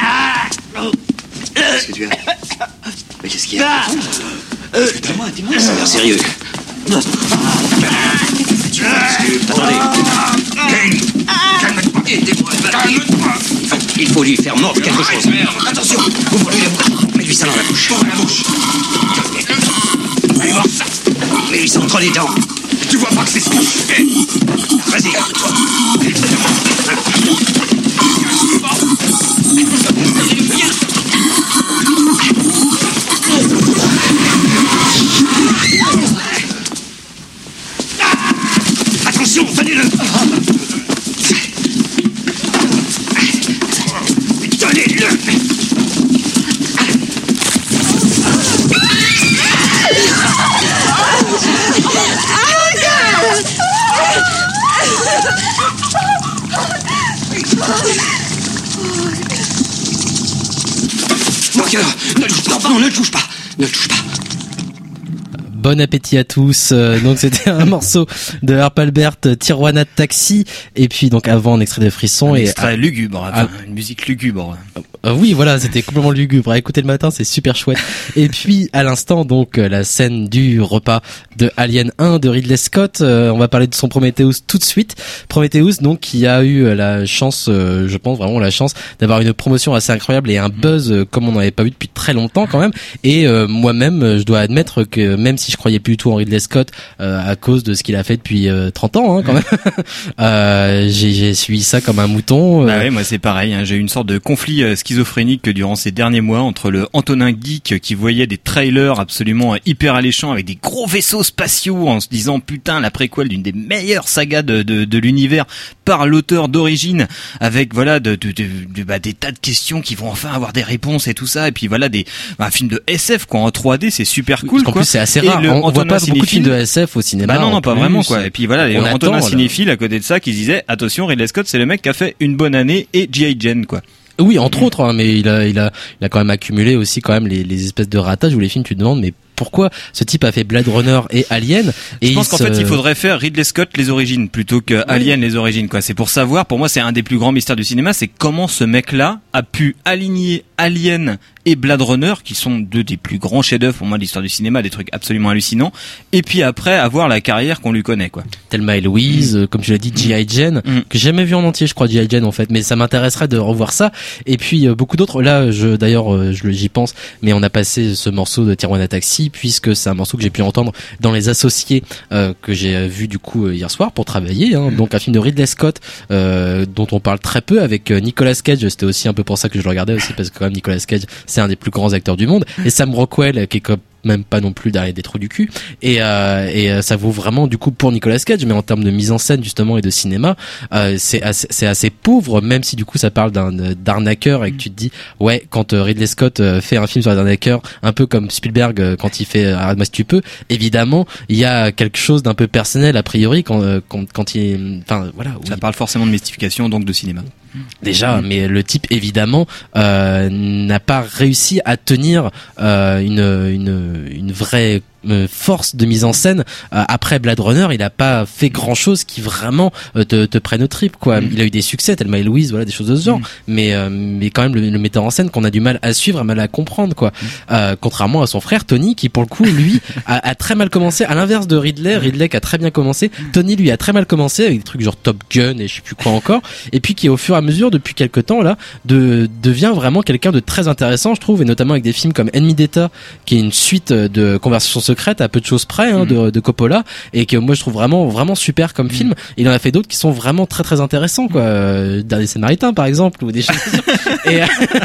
que tu as? Mais qu'est-ce qu'il y a? Dis-moi, ça a l'air sérieux. Calme-toi. Il faut lui faire mordre quelque chose. Attention, ouvre-lui la bouche. Mets-lui ça dans la bouche. Ouvre la bouche. Allez voir ça. Mets-lui ça entre les dents. Tu vois pas que c'est ce que je fais? Vas-y, calme-toi. Attention, tenez-le. Tenez-le. Walker, ne le touche pas. Ne le touche pas. Bon appétit à tous. Donc c'était un morceau de Herb Alpert, Tijuana Taxi, et puis donc avant un extrait de Frisson et extrait lugubre, une musique lugubre. Oui, voilà, c'était complètement lugubre. À écouter le matin, c'est super chouette. Et puis à l'instant donc la scène du repas de Alien 1 de Ridley Scott. On va parler de son Prometheus tout de suite. Prometheus donc qui a eu la chance, je pense vraiment la chance d'avoir une promotion assez incroyable et un buzz comme on n'en avait pas eu depuis très longtemps quand même. Et moi-même, je dois admettre que même si je croyais plus du tout en Ridley Scott à cause de ce qu'il a fait depuis 30 ans quand même, j'ai suivi ça comme un mouton. Bah oui, moi c'est pareil, j'ai eu une sorte de conflit schizophrénique durant ces derniers mois entre le Antonin geek qui voyait des trailers absolument hyper alléchants avec des gros vaisseaux spatiaux en se disant putain la préquelle d'une des meilleures sagas de l'univers par l'auteur d'origine, avec voilà des tas de questions qui vont enfin avoir des réponses et tout ça, et puis voilà un film de SF quoi en 3D, c'est super cool. Parce qu'en plus c'est assez rare, on voit pas beaucoup de films de SF au cinéma. Bah non, pas vraiment quoi. Et puis voilà, les Antonin cinéphiles à côté de ça qui disaient attention, Ridley Scott c'est le mec qui a fait Une bonne année et G.I. Jane quoi. Oui, entre autres, hein, mais il a quand même accumulé aussi quand même les espèces de ratages où les films tu te demandes mais pourquoi ce type a fait Blade Runner et Alien. Et je pense qu'en fait il faudrait faire Ridley Scott les origines plutôt que Alien les origines quoi. C'est pour savoir, pour moi c'est un des plus grands mystères du cinéma, c'est comment ce mec-là a pu aligner Alien et Blade Runner, qui sont deux des plus grands chefs-d'œuvre pour moi de l'histoire du cinéma, des trucs absolument hallucinants, et puis après avoir la carrière qu'on lui connaît quoi. Thelma et Louise, comme tu l'as dit, G.I. Jane, que j'ai jamais vu en entier je crois G.I. Jane en fait, mais ça m'intéresserait de revoir ça. Et puis beaucoup d'autres, là j'y pense, mais on a passé ce morceau de Tijuana Taxi puisque c'est un morceau que j'ai pu entendre dans Les Associés que j'ai vu du coup hier soir pour travailler, donc un film de Ridley Scott dont on parle très peu avec Nicolas Cage. C'était aussi un peu pour ça que je le regardais aussi, parce que quand même Nicolas Cage c'est un des plus grands acteurs du monde, et Sam Rockwell qui est comme même pas non plus derrière des trous du cul, et ça vaut vraiment du coup pour Nicolas Cage, mais en termes de mise en scène justement et de cinéma c'est assez pauvre, même si du coup ça parle d'arnaqueur et que tu te dis ouais, quand Ridley Scott fait un film sur les arnaqueurs un peu comme Spielberg quand il fait Arrête-moi si tu peux, évidemment il y a quelque chose d'un peu personnel a priori quand il, enfin voilà, ça parle forcément de mystification, donc de cinéma déjà, mais le type évidemment n'a pas réussi à tenir une vraie force de mise en scène. Après Blade Runner, il a pas fait grand chose qui vraiment te prenne au trip quoi. Il a eu des succès, Thelma et Louise, voilà, des choses de ce genre, mais quand même le metteur en scène qu'on a du mal à suivre, à mal à comprendre quoi. Contrairement à son frère Tony qui pour le coup lui a très mal commencé, à l'inverse de Ridley qui a très bien commencé. Tony lui a très mal commencé avec des trucs genre Top Gun et je sais plus quoi encore, et puis qui au fur et à mesure depuis quelques temps là devient vraiment quelqu'un de très intéressant je trouve, et notamment avec des films comme Ennemi d'État qui est une suite de Conversations secrètes à peu de choses près de Coppola, et que moi je trouve vraiment super comme film. Il en a fait d'autres qui sont vraiment très très intéressants quoi, Dernier Samaritain par exemple, ou des choses et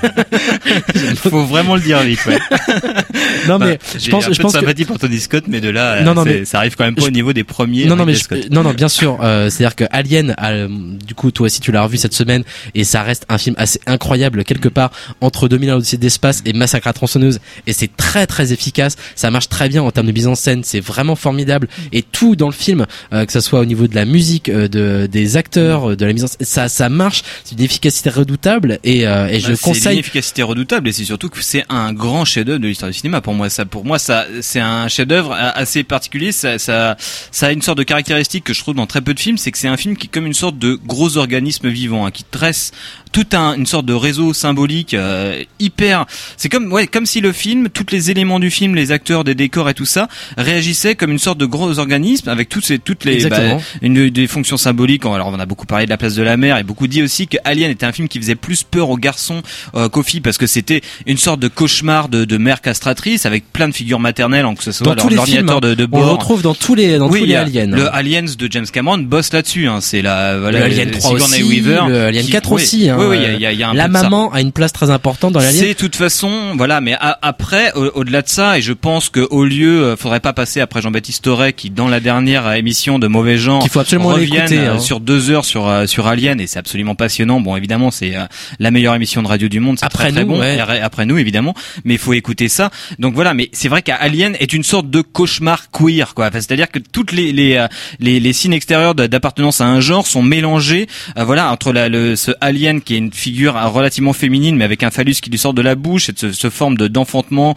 faut vraiment le dire vite ouais. Non mais je pense de sympathie pour Tony Scott, mais de là ça arrive quand même pas au niveau des premiers. Non bien sûr, c'est-à-dire que Alien du coup toi aussi tu l'as revu cette semaine, et ça reste un film assez incroyable quelque part entre 2001 l'Odyssée de l'espace et Massacre à la tronçonneuse, et c'est très très efficace, ça marche très bien en termes de mise en scène, c'est vraiment formidable. Et tout dans le film, que ça soit au niveau de la musique, des acteurs, de la mise en scène, ça marche. C'est une efficacité redoutable et je conseille. C'est une efficacité redoutable et c'est surtout que c'est un grand chef-d'œuvre de l'histoire du cinéma. Pour moi, c'est un chef-d'œuvre assez particulier. Ça a une sorte de caractéristique que je trouve dans très peu de films, c'est que c'est un film qui est comme une sorte de gros organisme vivant, qui dresse une sorte de réseau symbolique hyper. C'est comme si le film, tous les éléments du film, les acteurs, des décors et tout ça, réagissaient comme une sorte de gros organisme avec toutes les des fonctions symboliques. Alors on a beaucoup parlé de La Place de la Mer et beaucoup dit aussi que Alien était un film qui faisait plus peur aux garçons qu'aux filles parce que c'était une sorte de cauchemar de mère castratrice avec plein de figures maternelles, que ce soit l'ordinateur de bord. On le retrouve dans tous les Aliens. Le Aliens de James Cameron bosse là-dessus. C'est le Alien 3 aussi, Weaver, le Alien 4 aussi. Oui, il y a un la peu maman a une place très importante dans l'Alien. C'est de toute façon, mais après, au-delà de ça, et je pense qu'au lieu, faudrait pas passer après Jean-Baptiste Aurey qui, dans la dernière émission de Mauvais Genre, qu'il faut absolument revienne sur 2 heures sur Alien, et c'est absolument passionnant. Bon, évidemment, c'est la meilleure émission de radio du monde. C'est après très nous, bon. Ouais. Après nous, évidemment, mais il faut écouter ça. Donc voilà, mais c'est vrai qu'Alien est une sorte de cauchemar queer, quoi. Enfin, c'est-à-dire que toutes les signes extérieurs d'appartenance à un genre sont mélangés, entre ce Alien qui est une figure relativement féminine mais avec un phallus qui lui sort de la bouche et de ce forme d'enfantement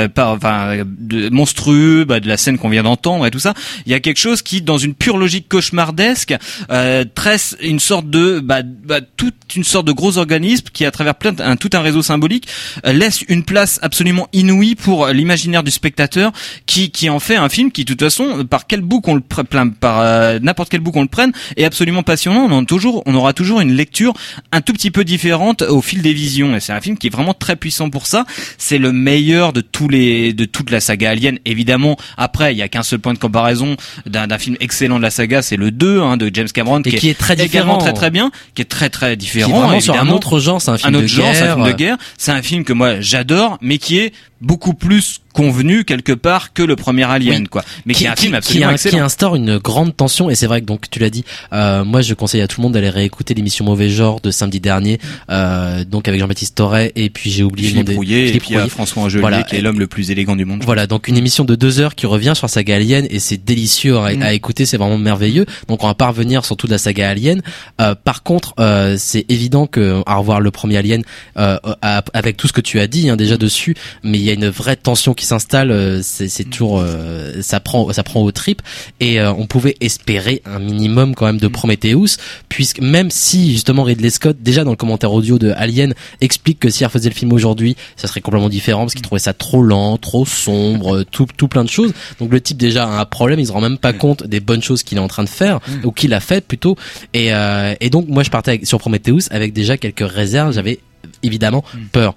monstrueux, de la scène qu'on vient d'entendre et tout ça. Il y a quelque chose qui, dans une pure logique cauchemardesque, tresse une sorte de toute une sorte de gros organisme qui, à travers tout un réseau symbolique, laisse une place absolument inouïe pour l'imaginaire du spectateur qui en fait un film qui, de toute façon, par n'importe quel bout qu'on le prenne, est absolument passionnant. On aura toujours une lecture un tout petit peu différente au fil des visions, et c'est un film qui est vraiment très puissant pour ça. C'est le meilleur de toute la saga Alien, évidemment. Après, il y a qu'un seul point de comparaison d'un film excellent de la saga, c'est le 2 de James Cameron, qui est très également différent, très bien, qui est très très différent, qui est vraiment évidemment. sur un autre genre, c'est un film de guerre. C'est un film que moi j'adore, mais qui est beaucoup plus convenu quelque part que le premier Alien, quoi. Mais qui est un film absolument excellent. Qui instaure une grande tension, et c'est vrai que donc tu l'as dit, moi je conseille à tout le monde d'aller réécouter l'émission Mauvais Genre de samedi dernier, donc avec Jean-Baptiste Aurey, et puis j'ai oublié Philippe Rouillet, et puis François Angelier, qui est l'homme le plus élégant du monde. Voilà, donc une émission de 2 heures qui revient sur la saga Alien, et c'est délicieux à écouter, c'est vraiment merveilleux. Donc on va pas revenir sur toute la saga Alien. Par contre, c'est évident que à revoir le premier Alien, avec tout ce que tu as dit déjà dessus, mais il y a une vraie tension qui s'installe, c'est toujours ça prend aux tripes, et on pouvait espérer un minimum quand même de Prometheus, puisque même si justement Ridley Scott, déjà dans le commentaire audio de Alien, explique que s'il refaisait le film aujourd'hui, ça serait complètement différent parce qu'il trouvait ça trop lent, trop sombre, tout plein de choses. Donc le type déjà a un problème, il se rend même pas compte des bonnes choses qu'il est en train de faire, ou qu'il a fait plutôt, et donc moi je partais sur Prometheus avec déjà quelques réserves. J'avais évidemment peur,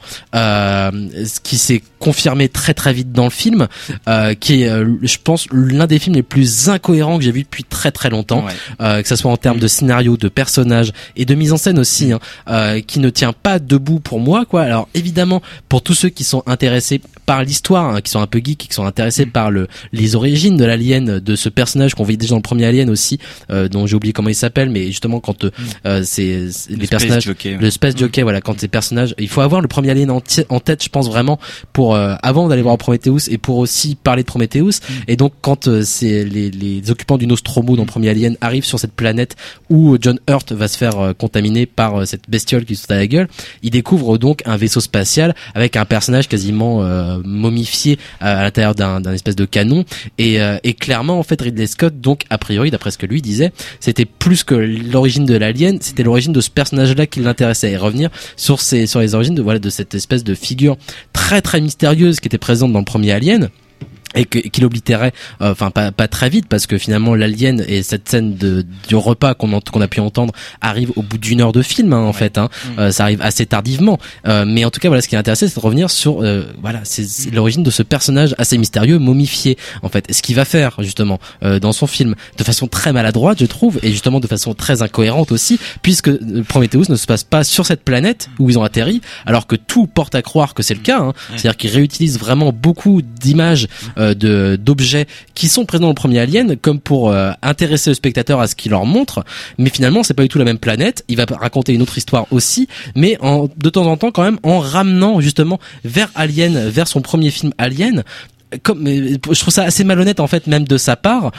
ce qui s'est confirmé très très vite dans le film, qui est je pense l'un des films les plus incohérents que j'ai vu depuis très très longtemps, que ça soit en termes de scénario, de personnages et de mise en scène aussi, qui ne tient pas debout pour moi, quoi. Alors évidemment, pour tous ceux qui sont intéressés par l'histoire, qui sont un peu geeks, qui sont intéressés par les origines de l'alien, de ce personnage qu'on voyait déjà dans le premier Alien aussi, dont j'ai oublié comment il s'appelle, mais justement quand c'est les personnages, le Space Jockey, voilà, quand ces personnages, il faut avoir le premier Alien en tête, je pense vraiment, pour avant d'aller voir Prometheus, et pour aussi parler de Prometheus. Et donc quand c'est les occupants du Nostromo dans le premier Alien arrivent sur cette planète où John Hurt va se faire contaminer par cette bestiole qui se saute à la gueule, ils découvrent donc un vaisseau spatial avec un personnage quasiment momifié à l'intérieur d'un espèce de canon, et clairement en fait Ridley Scott, donc a priori d'après ce que lui disait, c'était plus que l'origine de l'alien, c'était l'origine de ce personnage là qui l'intéressait, et revenir sur les origines de cette espèce de figure très très mystérieuse qui était présente dans le premier Alien, et qu'il oblitérait pas très vite, parce que finalement l'alien et cette scène du repas qu'on a pu entendre arrive au bout d'1 heure de film, en fait, ça arrive assez tardivement, mais en tout cas voilà, ce qui est intéressant, c'est de revenir sur c'est l'origine de ce personnage assez mystérieux, momifié en fait, et ce qu'il va faire justement dans son film de façon très maladroite, je trouve, et justement de façon très incohérente aussi, puisque Prometheus ne se passe pas sur cette planète où ils ont atterri, alors que tout porte à croire que c'est le cas, c'est-à-dire qu'ils réutilisent vraiment beaucoup d'images, d'objets qui sont présents dans le premier Alien, comme pour intéresser le spectateur à ce qu'il leur montre, mais finalement c'est pas du tout la même planète. Il va raconter une autre histoire aussi, mais de temps en temps quand même en ramenant justement vers Alien, vers son premier film Alien, je trouve ça assez malhonnête en fait même de sa part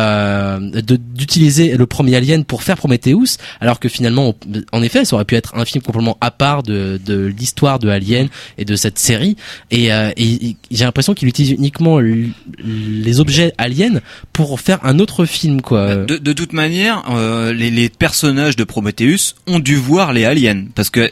d'utiliser le premier Alien pour faire Prometheus, alors que finalement en effet ça aurait pu être un film complètement à part de l'histoire de Alien et de cette série, et j'ai l'impression qu'il utilise uniquement les objets aliens pour faire un autre film quoi. De toute manière les personnages de Prometheus ont dû voir les aliens, parce que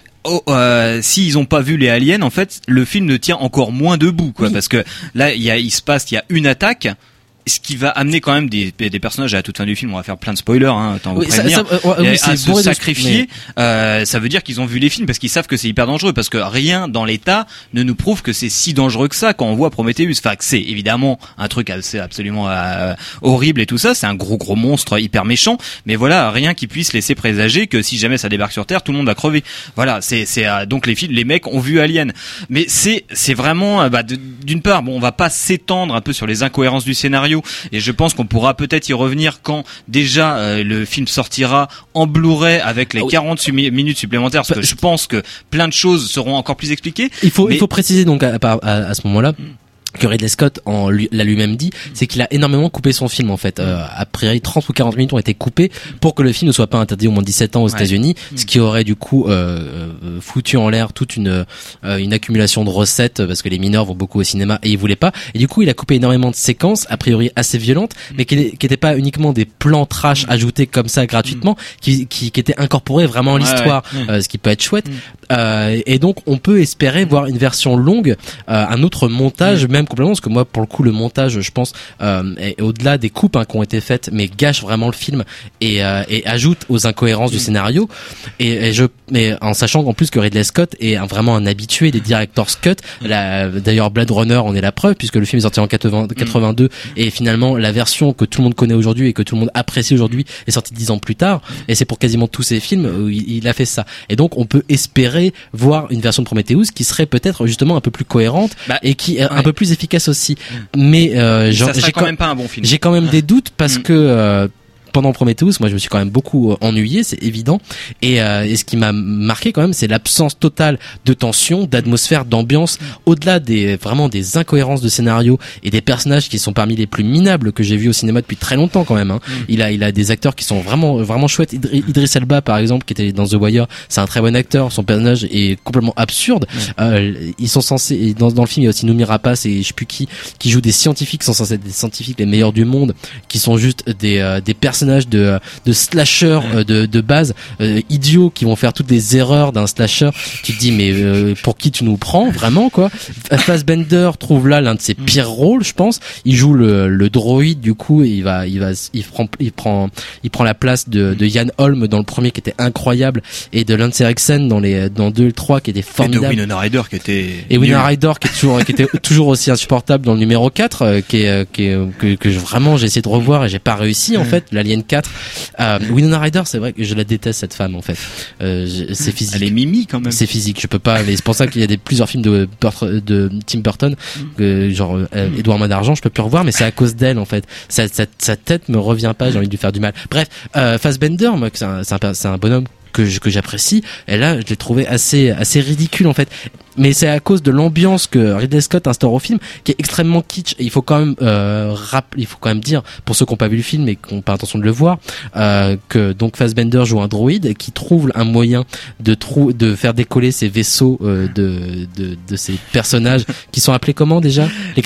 s'ils ont pas vu les aliens, en fait, le film ne tient encore moins debout, quoi, parce que là, il y a une attaque, ce qui va amener quand même des personnages à la toute fin du film. On va faire plein de spoilers, hein, autant vous prévenir. À se sacrifier, ça veut dire qu'ils ont vu les films parce qu'ils savent que c'est hyper dangereux, parce que rien dans l'état ne nous prouve que c'est si dangereux que ça quand on voit Prometheus. Enfin, que c'est évidemment un truc absolument horrible et tout ça. C'est un gros monstre hyper méchant, mais voilà, rien qui puisse laisser présager que si jamais ça débarque sur Terre, tout le monde va crever. Voilà, donc les mecs ont vu Alien, mais c'est vraiment d'une part, bon, on va pas s'étendre un peu sur les incohérences du scénario. Et je pense qu'on pourra peut-être y revenir quand déjà le film sortira en Blu-ray avec les 40 minutes supplémentaires, parce que je pense que plein de choses seront encore plus expliquées. Il faut préciser donc à ce moment-là que Ridley Scott l'a lui-même dit, c'est qu'il a énormément coupé son film en fait. A priori 30 ou 40 minutes ont été coupées pour que le film ne soit pas interdit au moins de 17 ans aux États-Unis, ce qui aurait du coup foutu en l'air toute une accumulation de recettes, parce que les mineurs vont beaucoup au cinéma et ils voulaient pas, et du coup il a coupé énormément de séquences a priori assez violentes, mais qui étaient pas uniquement des plans trash ajoutés comme ça gratuitement, qui étaient incorporés vraiment à l'histoire, ce qui peut être chouette. Et donc on peut espérer voir une version longue, un autre montage même complètement, parce que moi pour le coup le montage je pense est au-delà des coupes qui ont été faites, mais gâche vraiment le film et ajoute aux incohérences du scénario, mais en sachant en plus que Ridley Scott est vraiment un habitué des director's cut. D'ailleurs Blade Runner en est la preuve, puisque le film est sorti en 82 et finalement la version que tout le monde connaît aujourd'hui et que tout le monde apprécie aujourd'hui est sortie 10 ans plus tard, et c'est pour quasiment tous ses films où il a fait ça. Et donc on peut espérer voir une version de Prometheus qui serait peut-être justement un peu plus cohérente et qui est un peu plus efficace aussi, mais ça serait quand même pas un bon film. J'ai quand même des doutes parce que pendant Prometheus, moi je me suis quand même beaucoup ennuyé, c'est évident, et ce qui m'a marqué quand même, c'est l'absence totale de tension, d'atmosphère, d'ambiance, au-delà des incohérences de scénario et des personnages qui sont parmi les plus minables que j'ai vus au cinéma depuis très longtemps quand même. Il a des acteurs qui sont vraiment chouettes. Idris Elba par exemple, qui était dans The Wire, c'est un très bon acteur, son personnage est complètement absurde. Ils sont censés, dans le film il y a aussi Noomi Rapace et je sais plus qui jouent des scientifiques, qui sont censés être des scientifiques les meilleurs du monde, qui sont juste des personnages de slasher de base, idiots, qui vont faire toutes les erreurs d'un slasher. Tu te dis mais pour qui tu nous prends vraiment quoi. Fassbender trouve là l'un de ses pires rôles, je pense. Il joue le droïde, du coup il prend la place de Ian Holm dans le premier, qui était incroyable, et de Lance Henriksen dans 2 et 3 qui était formidable, et de Winona Ryder qui était toujours aussi insupportable dans le numéro 4, que vraiment j'ai essayé de revoir et j'ai pas réussi en fait. L'Alien 4, Winona Ryder, c'est vrai que je la déteste cette femme en fait. C'est physique. Elle est mimi quand même. C'est physique, je peux pas. C'est pour ça qu'il y a plusieurs films de Tim Burton, genre Edouard Main d'Argent, je peux plus revoir, mais c'est à cause d'elle en fait. Sa tête me revient pas, j'ai envie de lui faire du mal. Bref, Fassbender, moi, c'est un bonhomme que j'apprécie, et là je l'ai trouvé assez ridicule en fait, mais c'est à cause de l'ambiance que Ridley Scott instaure au film, qui est extrêmement kitsch. Et il faut quand même dire, pour ceux qui n'ont pas vu le film et qui n'ont pas intention de le voir, que donc Fassbender joue un droïde qui trouve un moyen de faire décoller ces vaisseaux de ces personnages qui sont appelés comment déjà, les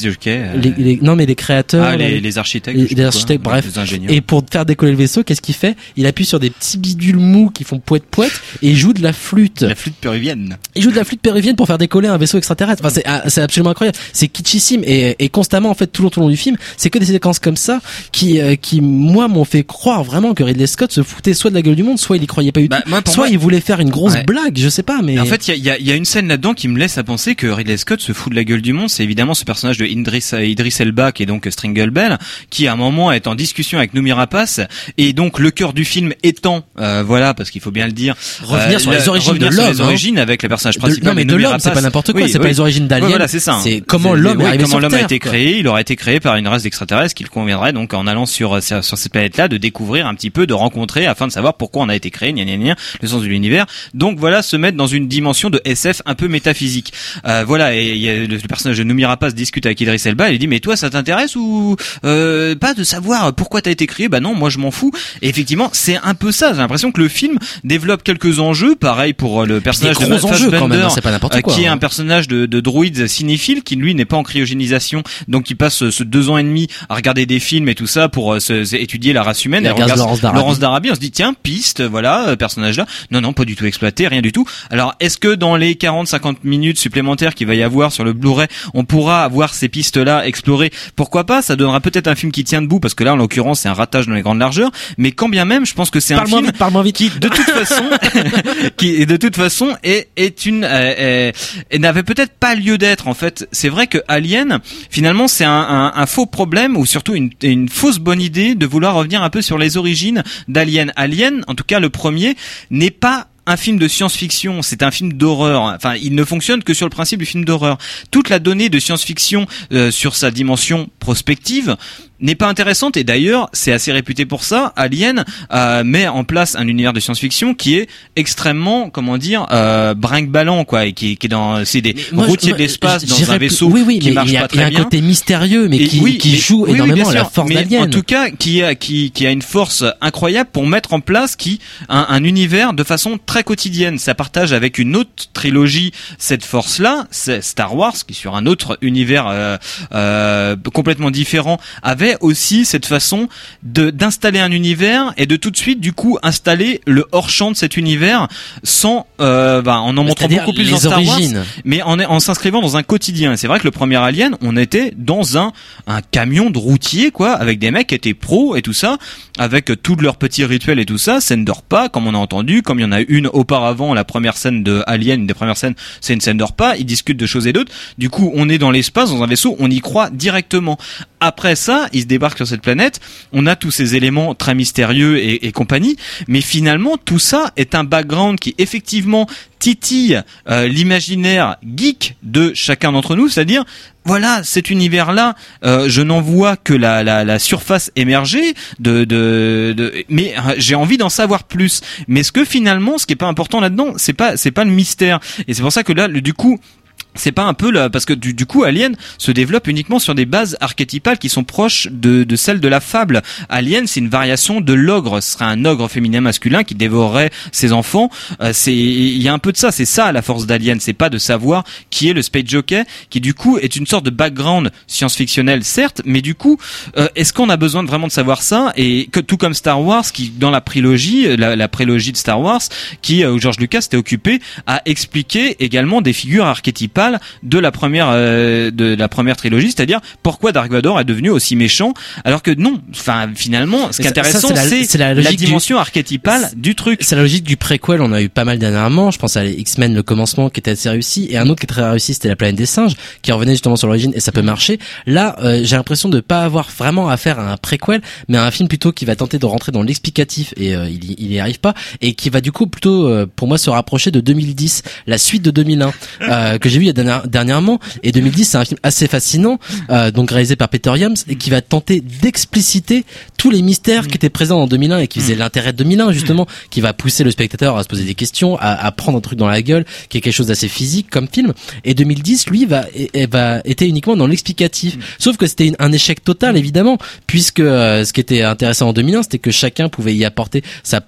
créateurs, les architectes, bref, les ingénieurs. Et pour faire décoller le vaisseau, qu'est-ce qu'il fait? Il appuie sur des petits bidules mous qui font poète et il joue de la flûte péruvienne. Il joue de la flûte péruvienne pour faire décoller un vaisseau extraterrestre. Enfin, c'est absolument incroyable. C'est kitschissime, et constamment en fait tout le long du film, c'est que des séquences comme ça qui moi m'ont fait croire vraiment que Ridley Scott se foutait soit de la gueule du monde, soit il y croyait pas du tout, soit il voulait faire une grosse blague, je sais pas. Mais en fait, il y a une scène là-dedans qui me laisse à penser que Ridley Scott se fout de la gueule du monde. C'est évidemment ce personnage de Idris Elba, qui est donc Stringle Bell, qui à un moment est en discussion avec Noomi Rapace, et donc le cœur du film étant voilà, parce qu'il faut bien le dire, revenir sur les origines de l'homme, avec le personnage principal mais de l'homme, c'est pas n'importe quoi, c'est pas les origines d'Alien. Voilà, c'est ça. C'est comment l'homme est arrivé sur Terre. Comment l'homme a été créé. Il aurait été créé par une race d'extraterrestres qu'il conviendrait donc en allant sur cette planète-là de découvrir un petit peu, de rencontrer afin de savoir pourquoi on a été créé, le sens de l'univers. Donc voilà, se mettre dans une dimension de SF un peu métaphysique. Voilà, et il y a le personnage de Noomi Rapace discute avec Idris Elba, il dit mais toi ça t'intéresse ou pas de savoir pourquoi t'as été créé? Bah non, moi je m'en fous. Et effectivement, c'est un peu ça. J'ai l'impression que le film développe quelques enjeux, pareil pour le personnage de Fassbender, c'est pas n'importe quoi, qui est un personnage de droïde cinéphile qui lui n'est pas en cryogénisation, donc qui passe ce 2 ans et demi à regarder des films et tout ça pour étudier la race humaine. Et regarde Laurence d'Arabie, on se dit tiens, piste, voilà, personnage là. Non, pas du tout exploité, rien du tout. Alors est-ce que dans les 40-50 minutes supplémentaires qu'il va y avoir sur le Blu-ray, on pourra avoir ces pistes-là explorées? Pourquoi pas? Ça donnera peut-être un film qui tient debout, parce que là en l'occurrence c'est un ratage dans les grandes largeurs, mais quand bien même je pense que c'est un film qui de toute façon n'avait peut-être pas lieu d'être en fait. C'est vrai que Alien finalement c'est un faux problème, ou surtout une fausse bonne idée de vouloir revenir un peu sur les origines d'Alien. Alien, en tout cas le premier, n'est pas un film de science-fiction, c'est un film d'horreur. Enfin, il ne fonctionne que sur le principe du film d'horreur. Toute la donnée de science-fiction sur sa dimension prospective n'est pas intéressante, et d'ailleurs c'est assez réputé pour ça. Alien met en place un univers de science-fiction qui est extrêmement, comment dire, brinque-ballant quoi, et qui est dans, c'est des routiers de l'espace dans un vaisseau qui marche pas très bien. Il y a un côté mystérieux, mais qui joue énormément à la force d'Alien. En tout cas, qui a une force incroyable pour mettre en place un univers de façon très quotidienne. Ça partage avec une autre trilogie cette force-là, c'est Star Wars, qui sur un autre univers complètement différent avait aussi cette façon d'installer un univers et de tout de suite du coup installer le hors-champ de cet univers sans en montrant beaucoup plus dans Star Wars, mais en s'inscrivant dans un quotidien. Et c'est vrai que le premier Alien, on était dans un camion de routier quoi, avec des mecs qui étaient pros et tout ça, avec tous leurs petits rituels et tout ça, scène de repas comme on a entendu, comme il y en a une auparavant, la première scène de Alien, une des premières scènes, c'est une scène de repas, ils discutent de choses et d'autres. Du coup, on est dans l'espace, dans un vaisseau, on y croit directement. Après ça, ils se débarquent sur cette planète, on a tous ces éléments très mystérieux et compagnie, mais finalement tout ça est un background qui effectivement titille l'imaginaire geek de chacun d'entre nous, c'est-à-dire voilà, cet univers-là, je n'en vois que la surface émergée mais j'ai envie d'en savoir plus. Mais ce qui est pas important là-dedans, c'est pas le mystère. Et c'est pour ça que là, du coup, c'est pas un peu là, parce que du coup Alien se développe uniquement sur des bases archétypales qui sont proches de celles de la fable. Alien, c'est une variation de l'ogre, ce serait un ogre féminin masculin qui dévorerait ses enfants. Il y a un peu de ça, c'est ça la force d'Alien, c'est pas de savoir qui est le space jockey, qui du coup est une sorte de background science-fictionnel certes, mais du coup est-ce qu'on a besoin vraiment de savoir ça? Et que tout comme Star Wars, qui dans la prélogie, la prélogie de Star Wars, où George Lucas s'était occupé à expliquer également des figures archétypales de la première trilogie, c'est-à-dire pourquoi Dark Vador est devenu aussi méchant, alors que non, enfin finalement ce qui est intéressant c'est la dimension archétypale du truc. C'est la logique du préquel, on a eu pas mal dernièrement, je pense à X-Men le commencement qui était assez réussi, et un autre qui est très réussi, c'était La Planète des Singes, qui revenait justement sur l'origine, et ça peut marcher. Là j'ai l'impression de pas avoir vraiment affaire à un préquel, mais à un film plutôt qui va tenter de rentrer dans l'explicatif, et il y arrive pas, et qui va du coup plutôt pour moi se rapprocher de 2010, la suite de 2001 que j'ai vu il y a dernièrement. Et 2010 c'est un film assez fascinant, donc réalisé par Peter Yams, et qui va tenter d'expliciter tous les mystères qui étaient présents en 2001 et qui faisaient l'intérêt de 2001 justement, qui va pousser le spectateur à se poser des questions, à prendre un truc dans la gueule, qui est quelque chose d'assez physique comme film. Et 2010 lui était uniquement dans l'explicatif, sauf que c'était un échec total évidemment, puisque ce qui était intéressant en 2001 c'était que chacun pouvait y apporter ses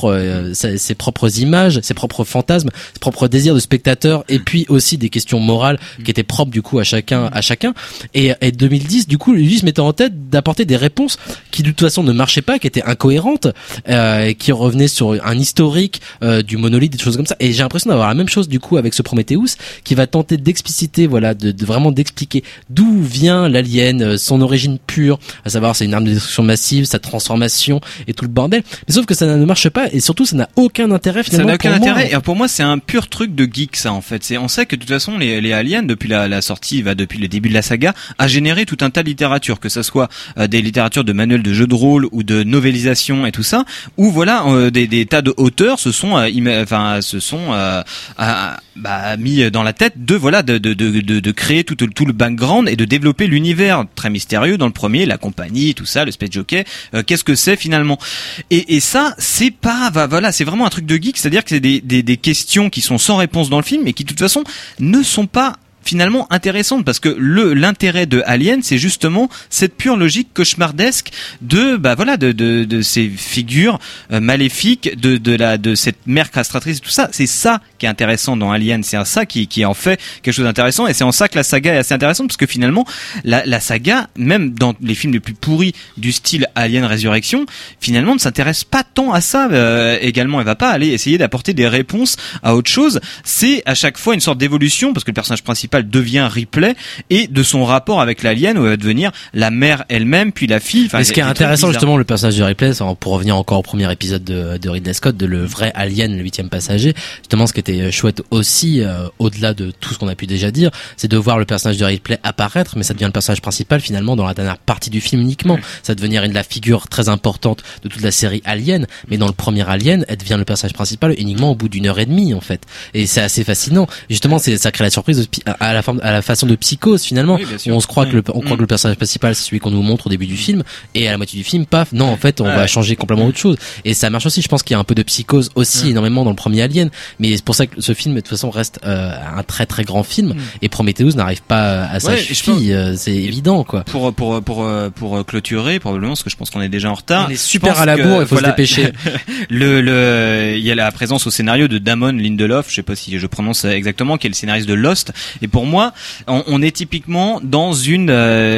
propres images, ses propres fantasmes, ses propres désirs de spectateur, et puis aussi des questions morales qui étaient propres du coup à chacun. Et 2010 du coup lui se mettait en tête d'apporter des réponses qui de toute façon ne marchaient pas, qui étaient incohérentes, qui revenaient sur un historique du monolithe, des choses comme ça. Et j'ai l'impression d'avoir la même chose du coup avec ce Prometheus, qui va tenter d'expliciter, voilà, de vraiment d'expliquer d'où vient l'alien, son origine pure, à savoir c'est une arme de destruction massive, sa transformation et tout le bordel. Mais sauf que ça ne marche pas, et surtout ça n'a aucun intérêt finalement. Ça n'a aucun intérêt. Et pour moi c'est un pur truc de geek ça en fait. On sait que de toute façon les aliens depuis la sortie, depuis le début de la saga, a généré tout un tas de littérature, que ça soit des littératures de manuels de jeux de rôle ou de novélisation et tout ça, où voilà des tas de auteurs se sont mis dans la tête de créer tout le background et de développer l'univers très mystérieux dans le premier, la compagnie, tout ça, le Space Jockey. Qu'est-ce que c'est finalement? Et ça, c'est pas c'est vraiment un truc de geek, c'est-à-dire que c'est des questions qui sont sans réponse dans le film et qui de toute façon ne sont pas finalement intéressante, parce que l'intérêt de Alien, c'est justement cette pure logique cauchemardesque de ces figures maléfiques, de cette mère castratrice, tout ça. C'est ça qui est intéressant dans Alien, c'est ça qui en fait quelque chose d'intéressant, et c'est en ça que la saga est assez intéressante, parce que finalement la saga, même dans les films les plus pourris du style Alien Résurrection, finalement ne s'intéresse pas tant à ça. Également, elle va pas aller essayer d'apporter des réponses à autre chose. C'est à chaque fois une sorte d'évolution, parce que le personnage principal devient Ripley, et de son rapport avec l'alien, où elle va devenir la mère elle-même, puis la fille. Et ce qui est intéressant justement, le personnage de Ripley, pour revenir encore au premier épisode de Ridley Scott, de le vrai alien, le 8e passager, justement ce qui était chouette aussi, au-delà de tout ce qu'on a pu déjà dire, c'est de voir le personnage de Ripley apparaître, mais ça devient le personnage principal finalement dans la dernière partie du film uniquement. Ça va devenir la figure très importante de toute la série Alien, mais dans le premier Alien, elle devient le personnage principal uniquement au bout d'une heure et demie en fait. Et c'est assez fascinant. Justement, ça crée la surprise à la façon de Psychose finalement, où on se croit que le personnage principal c'est celui qu'on nous montre au début du film, et à la moitié du film, paf, non, en fait on va changer complètement autre chose. Et ça marche aussi, je pense qu'il y a un peu de Psychose aussi énormément dans le premier Alien, mais c'est pour ça que ce film de toute façon reste un très très grand film, et Prometheus n'arrive pas à sa cheville, c'est évident quoi. Pour clôturer, probablement, parce que je pense qu'on est déjà en retard. On est super à la bourre, il faut se dépêcher. Il y a la présence au scénario de Damon Lindelof, je sais pas si je prononce exactement, qui est le scénariste de Lost, et pour moi on est typiquement dans une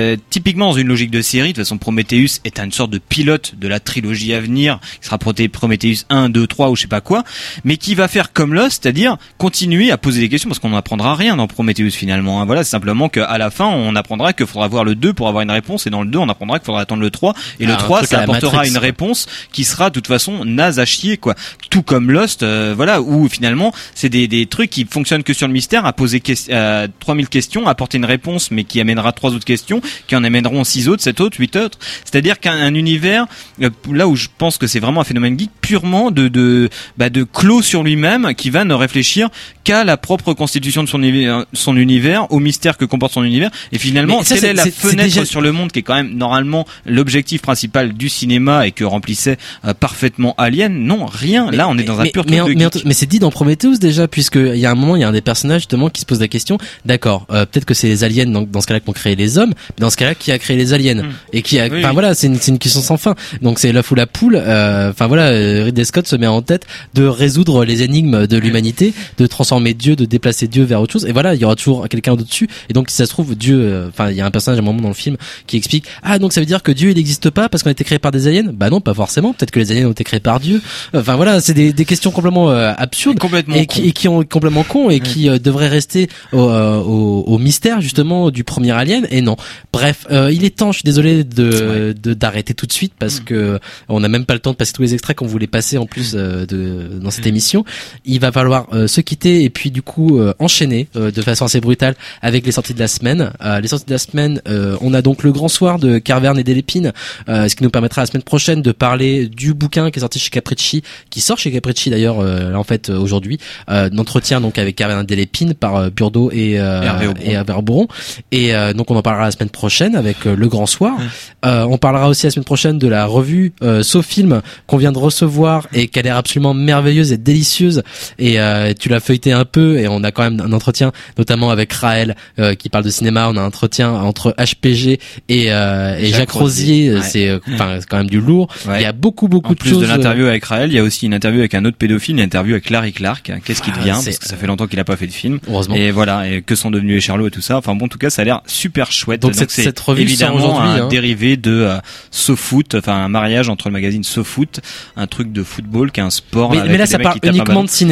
logique de série. De toute façon, Prometheus est une sorte de pilote de la trilogie à venir, qui sera Prometheus 1, 2, 3 ou je sais pas quoi, mais qui va faire comme Lost, c'est-à-dire continuer à poser des questions, parce qu'on n'apprendra rien dans Prometheus finalement. Voilà, c'est simplement qu'à la fin on apprendra qu'il faudra voir le 2 pour avoir une réponse, et dans le 2 on apprendra qu'il faudra attendre le 3, et le 3 ça apportera une réponse qui sera de toute façon naze à chier quoi. Tout comme Lost, où finalement c'est des trucs qui fonctionnent que sur le mystère, à poser 3000 questions, apporter une réponse, mais qui amènera 3 autres questions, qui en amèneront 6 autres, 7 autres, 8 autres. C'est-à-dire qu'un univers, là où je pense que c'est vraiment un phénomène geek, purement de clos sur lui-même, qui va ne réfléchir qu'à la propre constitution de son univers, au mystère que comporte son univers, et finalement, quelle est la fenêtre sur le monde, qui est quand même normalement l'objectif principal du cinéma, et que remplissait parfaitement Alien. Non, rien. Là, on est dans un pur truc de geek. Mais c'est dit dans Prometheus déjà, puisque il y a un moment, il y a un des personnages justement qui se pose la question, d'accord, peut-être que c'est les aliens dans ce cas-là qui ont créé les hommes, mais dans ce cas-là, qui a créé les aliens et qui a, c'est une question sans fin. Donc c'est l'œuf ou la poule. Ridley Scott se met en tête de résoudre les énigmes de l'humanité, de transformer Dieu, de déplacer Dieu vers autre chose. Et voilà, il y aura toujours quelqu'un au-dessus. Et donc si ça se trouve, Dieu, il y a un personnage à un moment dans le film qui explique, donc ça veut dire que Dieu il n'existe pas parce qu'on a été créé par des aliens. Bah non, pas forcément. Peut-être que les aliens ont été créés par Dieu. C'est des questions complètement absurdes et qui ont complètement con et qui devraient rester au mystère justement du premier Alien. Et non. Bref, il est temps. Je suis désolé d'arrêter tout de suite parce que on n'a même pas le temps de passer tous les extraits qu'on voulait passer en plus dans cette émission. Il va falloir se quitter et puis du coup enchaîner de façon assez brutale avec les sorties de la semaine. Les sorties de la semaine, on a donc le Grand Soir de Carverne et Delépine, ce qui nous permettra la semaine prochaine de parler du bouquin qui est sorti chez Capricci, qui sort chez Capricci d'ailleurs aujourd'hui, d'entretien donc avec Carverne et Delépine par Burdeau et Hervé Auberon. Et donc on en parlera la semaine prochaine avec le Grand Soir. On parlera aussi la semaine prochaine de la revue SoFilm qu'on vient de recevoir et qui a l'air absolument merveilleuse et délicieuse. Et tu l'as feuilleté un peu et on a quand même un entretien notamment avec Raël qui parle de cinéma. On a un entretien entre HPG et Jacques Rosier. C'est quand même du lourd. Il y a beaucoup de choses. En plus de l'interview avec Raël, il y a aussi une interview avec un autre pédophile, une interview avec Larry Clark. Qu'est-ce qu'il devient, parce que ça fait longtemps qu'il a pas fait de film. Heureusement. Et voilà, et que sont devenus les Charlots et tout ça. Enfin bon, en tout cas, ça a l'air super chouette. Donc cette revue évidemment un dérivé de SoFoot, un mariage entre le magazine SoFoot, un truc de football qui est un sport. Mais là, ça parle uniquement de cinéma.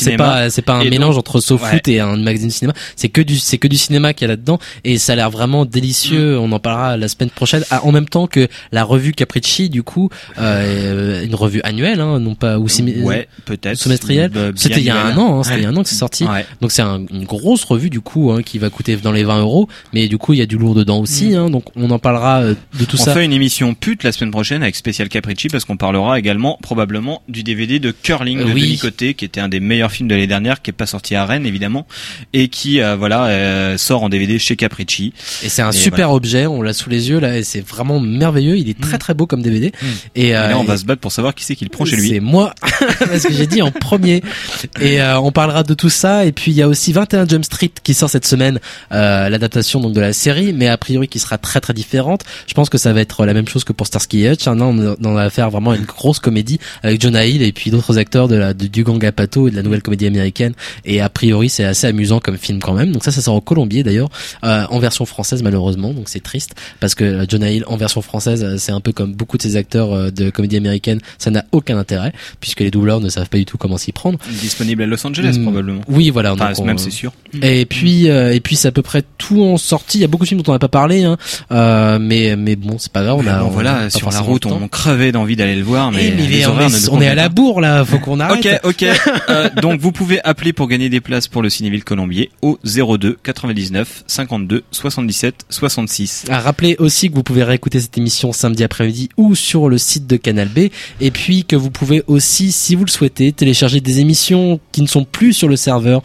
cinéma. C'est pas un mélange entre SoFoot et un magazine cinéma. C'est que du cinéma qu'il y a là-dedans et ça a l'air vraiment délicieux. On en parlera la semaine prochaine. En même temps que la revue Capricci, du coup, une revue annuelle, hein, non pas ou peut-être semestrielle. C'était il y a un an, c'était il y a un an que c'est sorti. Ouais. Donc c'est une grosse revue du coup, hein, qui va coûter dans les 20 €. Mais du coup, il y a du lourd dedans aussi. Hein, donc on en parlera de tout ça. On fait une émission pute la semaine prochaine avec spécial Capricci parce qu'on parlera également probablement du DVD de Curling de Denis Coté, qui était un des meilleurs films de l'année dernière, qui est pas sorti à Rennes évidemment, et qui sort en DVD chez Capricci. Et c'est un super objet, on l'a sous les yeux là, et c'est vraiment merveilleux. Il est très très beau comme DVD. Et là, on va se battre pour savoir qui c'est qui le prend chez lui. C'est moi, parce que j'ai dit en premier. Et on parlera de tout ça. Et puis il y a aussi 21 Jump Street qui sort cette semaine, l'adaptation donc de la série, mais a priori qui sera très très différente. Je pense que ça va être la même chose que pour Starsky et Hutch. Hein. On va faire vraiment une grosse comédie avec Jonah Hill et puis d'autres acteurs du gang à Pato et de la nouvelle comédie américaine. Et a priori c'est assez amusant comme film quand même. Donc ça sort au Colombier d'ailleurs, en version française malheureusement. Donc c'est triste parce que Jonah Hill en version française, c'est un peu comme beaucoup de ces acteurs de comédie américaine, ça n'a aucun intérêt puisque les doubleurs ne savent pas du tout comment s'y prendre. Disponible à Los Angeles probablement. Oui, voilà. Enfin, même c'est sûr. Et puis c'est à peu près tout en sortie. Il y a beaucoup de films dont on n'a pas parlé, hein. Mais bon, c'est pas grave. Sur la route, on crevait d'envie d'aller le voir, mais on est à la bourre là, faut qu'on arrête. Ok. Donc vous pouvez appeler pour gagner des places pour le Cinéville Colombier au 02 99 52 77 66. Rappelez aussi que vous pouvez réécouter cette émission samedi après-midi ou sur le site de Canal B, et puis que vous pouvez aussi, si vous le souhaitez, télécharger des émissions qui ne sont plus sur le serveur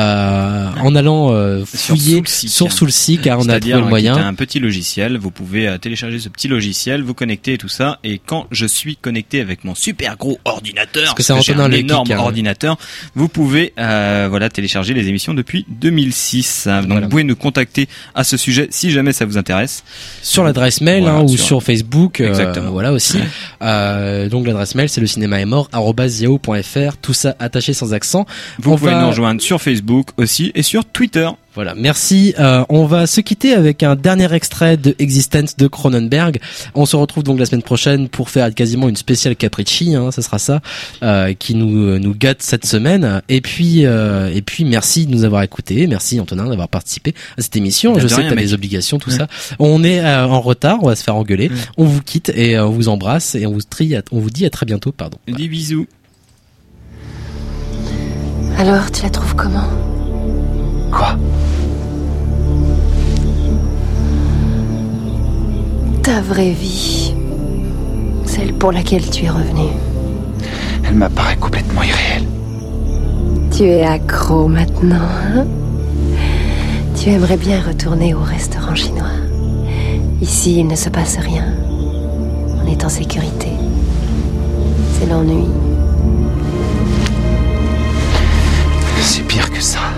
en allant fouiller sur Soulseek, car on a trouvé le moyen. C'est un petit logiciel, vous pouvez télécharger ce petit logiciel, vous connecter et tout ça, et quand je suis connecté avec mon super gros ordinateur, parce que c'est un énorme ordinateur, vous pouvez télécharger les émissions depuis 2006. Donc vous pouvez nous contacter à ce sujet si jamais ça vous intéresse sur l'adresse mail ou sur Facebook. Exactement. Voilà aussi. Donc l'adresse mail c'est le cinéma est mort @yahoo.fr, tout ça attaché sans accent. Vous pouvez nous rejoindre sur Facebook aussi et sur Twitter. Voilà, merci. On va se quitter avec un dernier extrait de Existence de Cronenberg. On se retrouve donc la semaine prochaine pour faire quasiment une spéciale Capricci, hein, ça sera ça, qui nous gâte cette semaine. Et puis merci de nous avoir écoutés. Merci Antonin d'avoir participé à cette émission. Je sais que t'as des obligations, tout ça. On est en retard, on va se faire engueuler. On vous quitte et on vous embrasse et on vous dit à très bientôt, pardon. Des bisous. Alors, tu la trouves comment ? Quoi ? Ta vraie vie. Celle pour laquelle tu es revenu. Elle m'apparaît complètement irréelle. Tu es accro maintenant, hein ? Tu aimerais bien retourner au restaurant chinois. Ici, il ne se passe rien. On est en sécurité. C'est l'ennui. C'est pire que ça.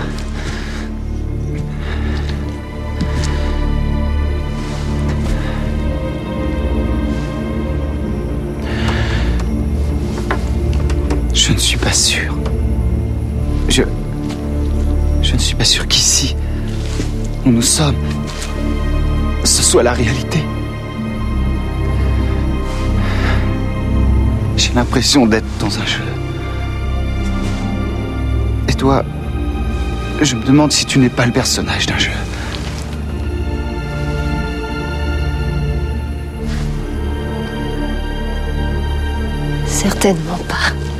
Je ne suis pas sûr. Je ne suis pas sûr qu'ici, où nous sommes, ce soit la réalité. J'ai l'impression d'être dans un jeu. Et toi, je me demande si tu n'es pas le personnage d'un jeu. Certainement pas.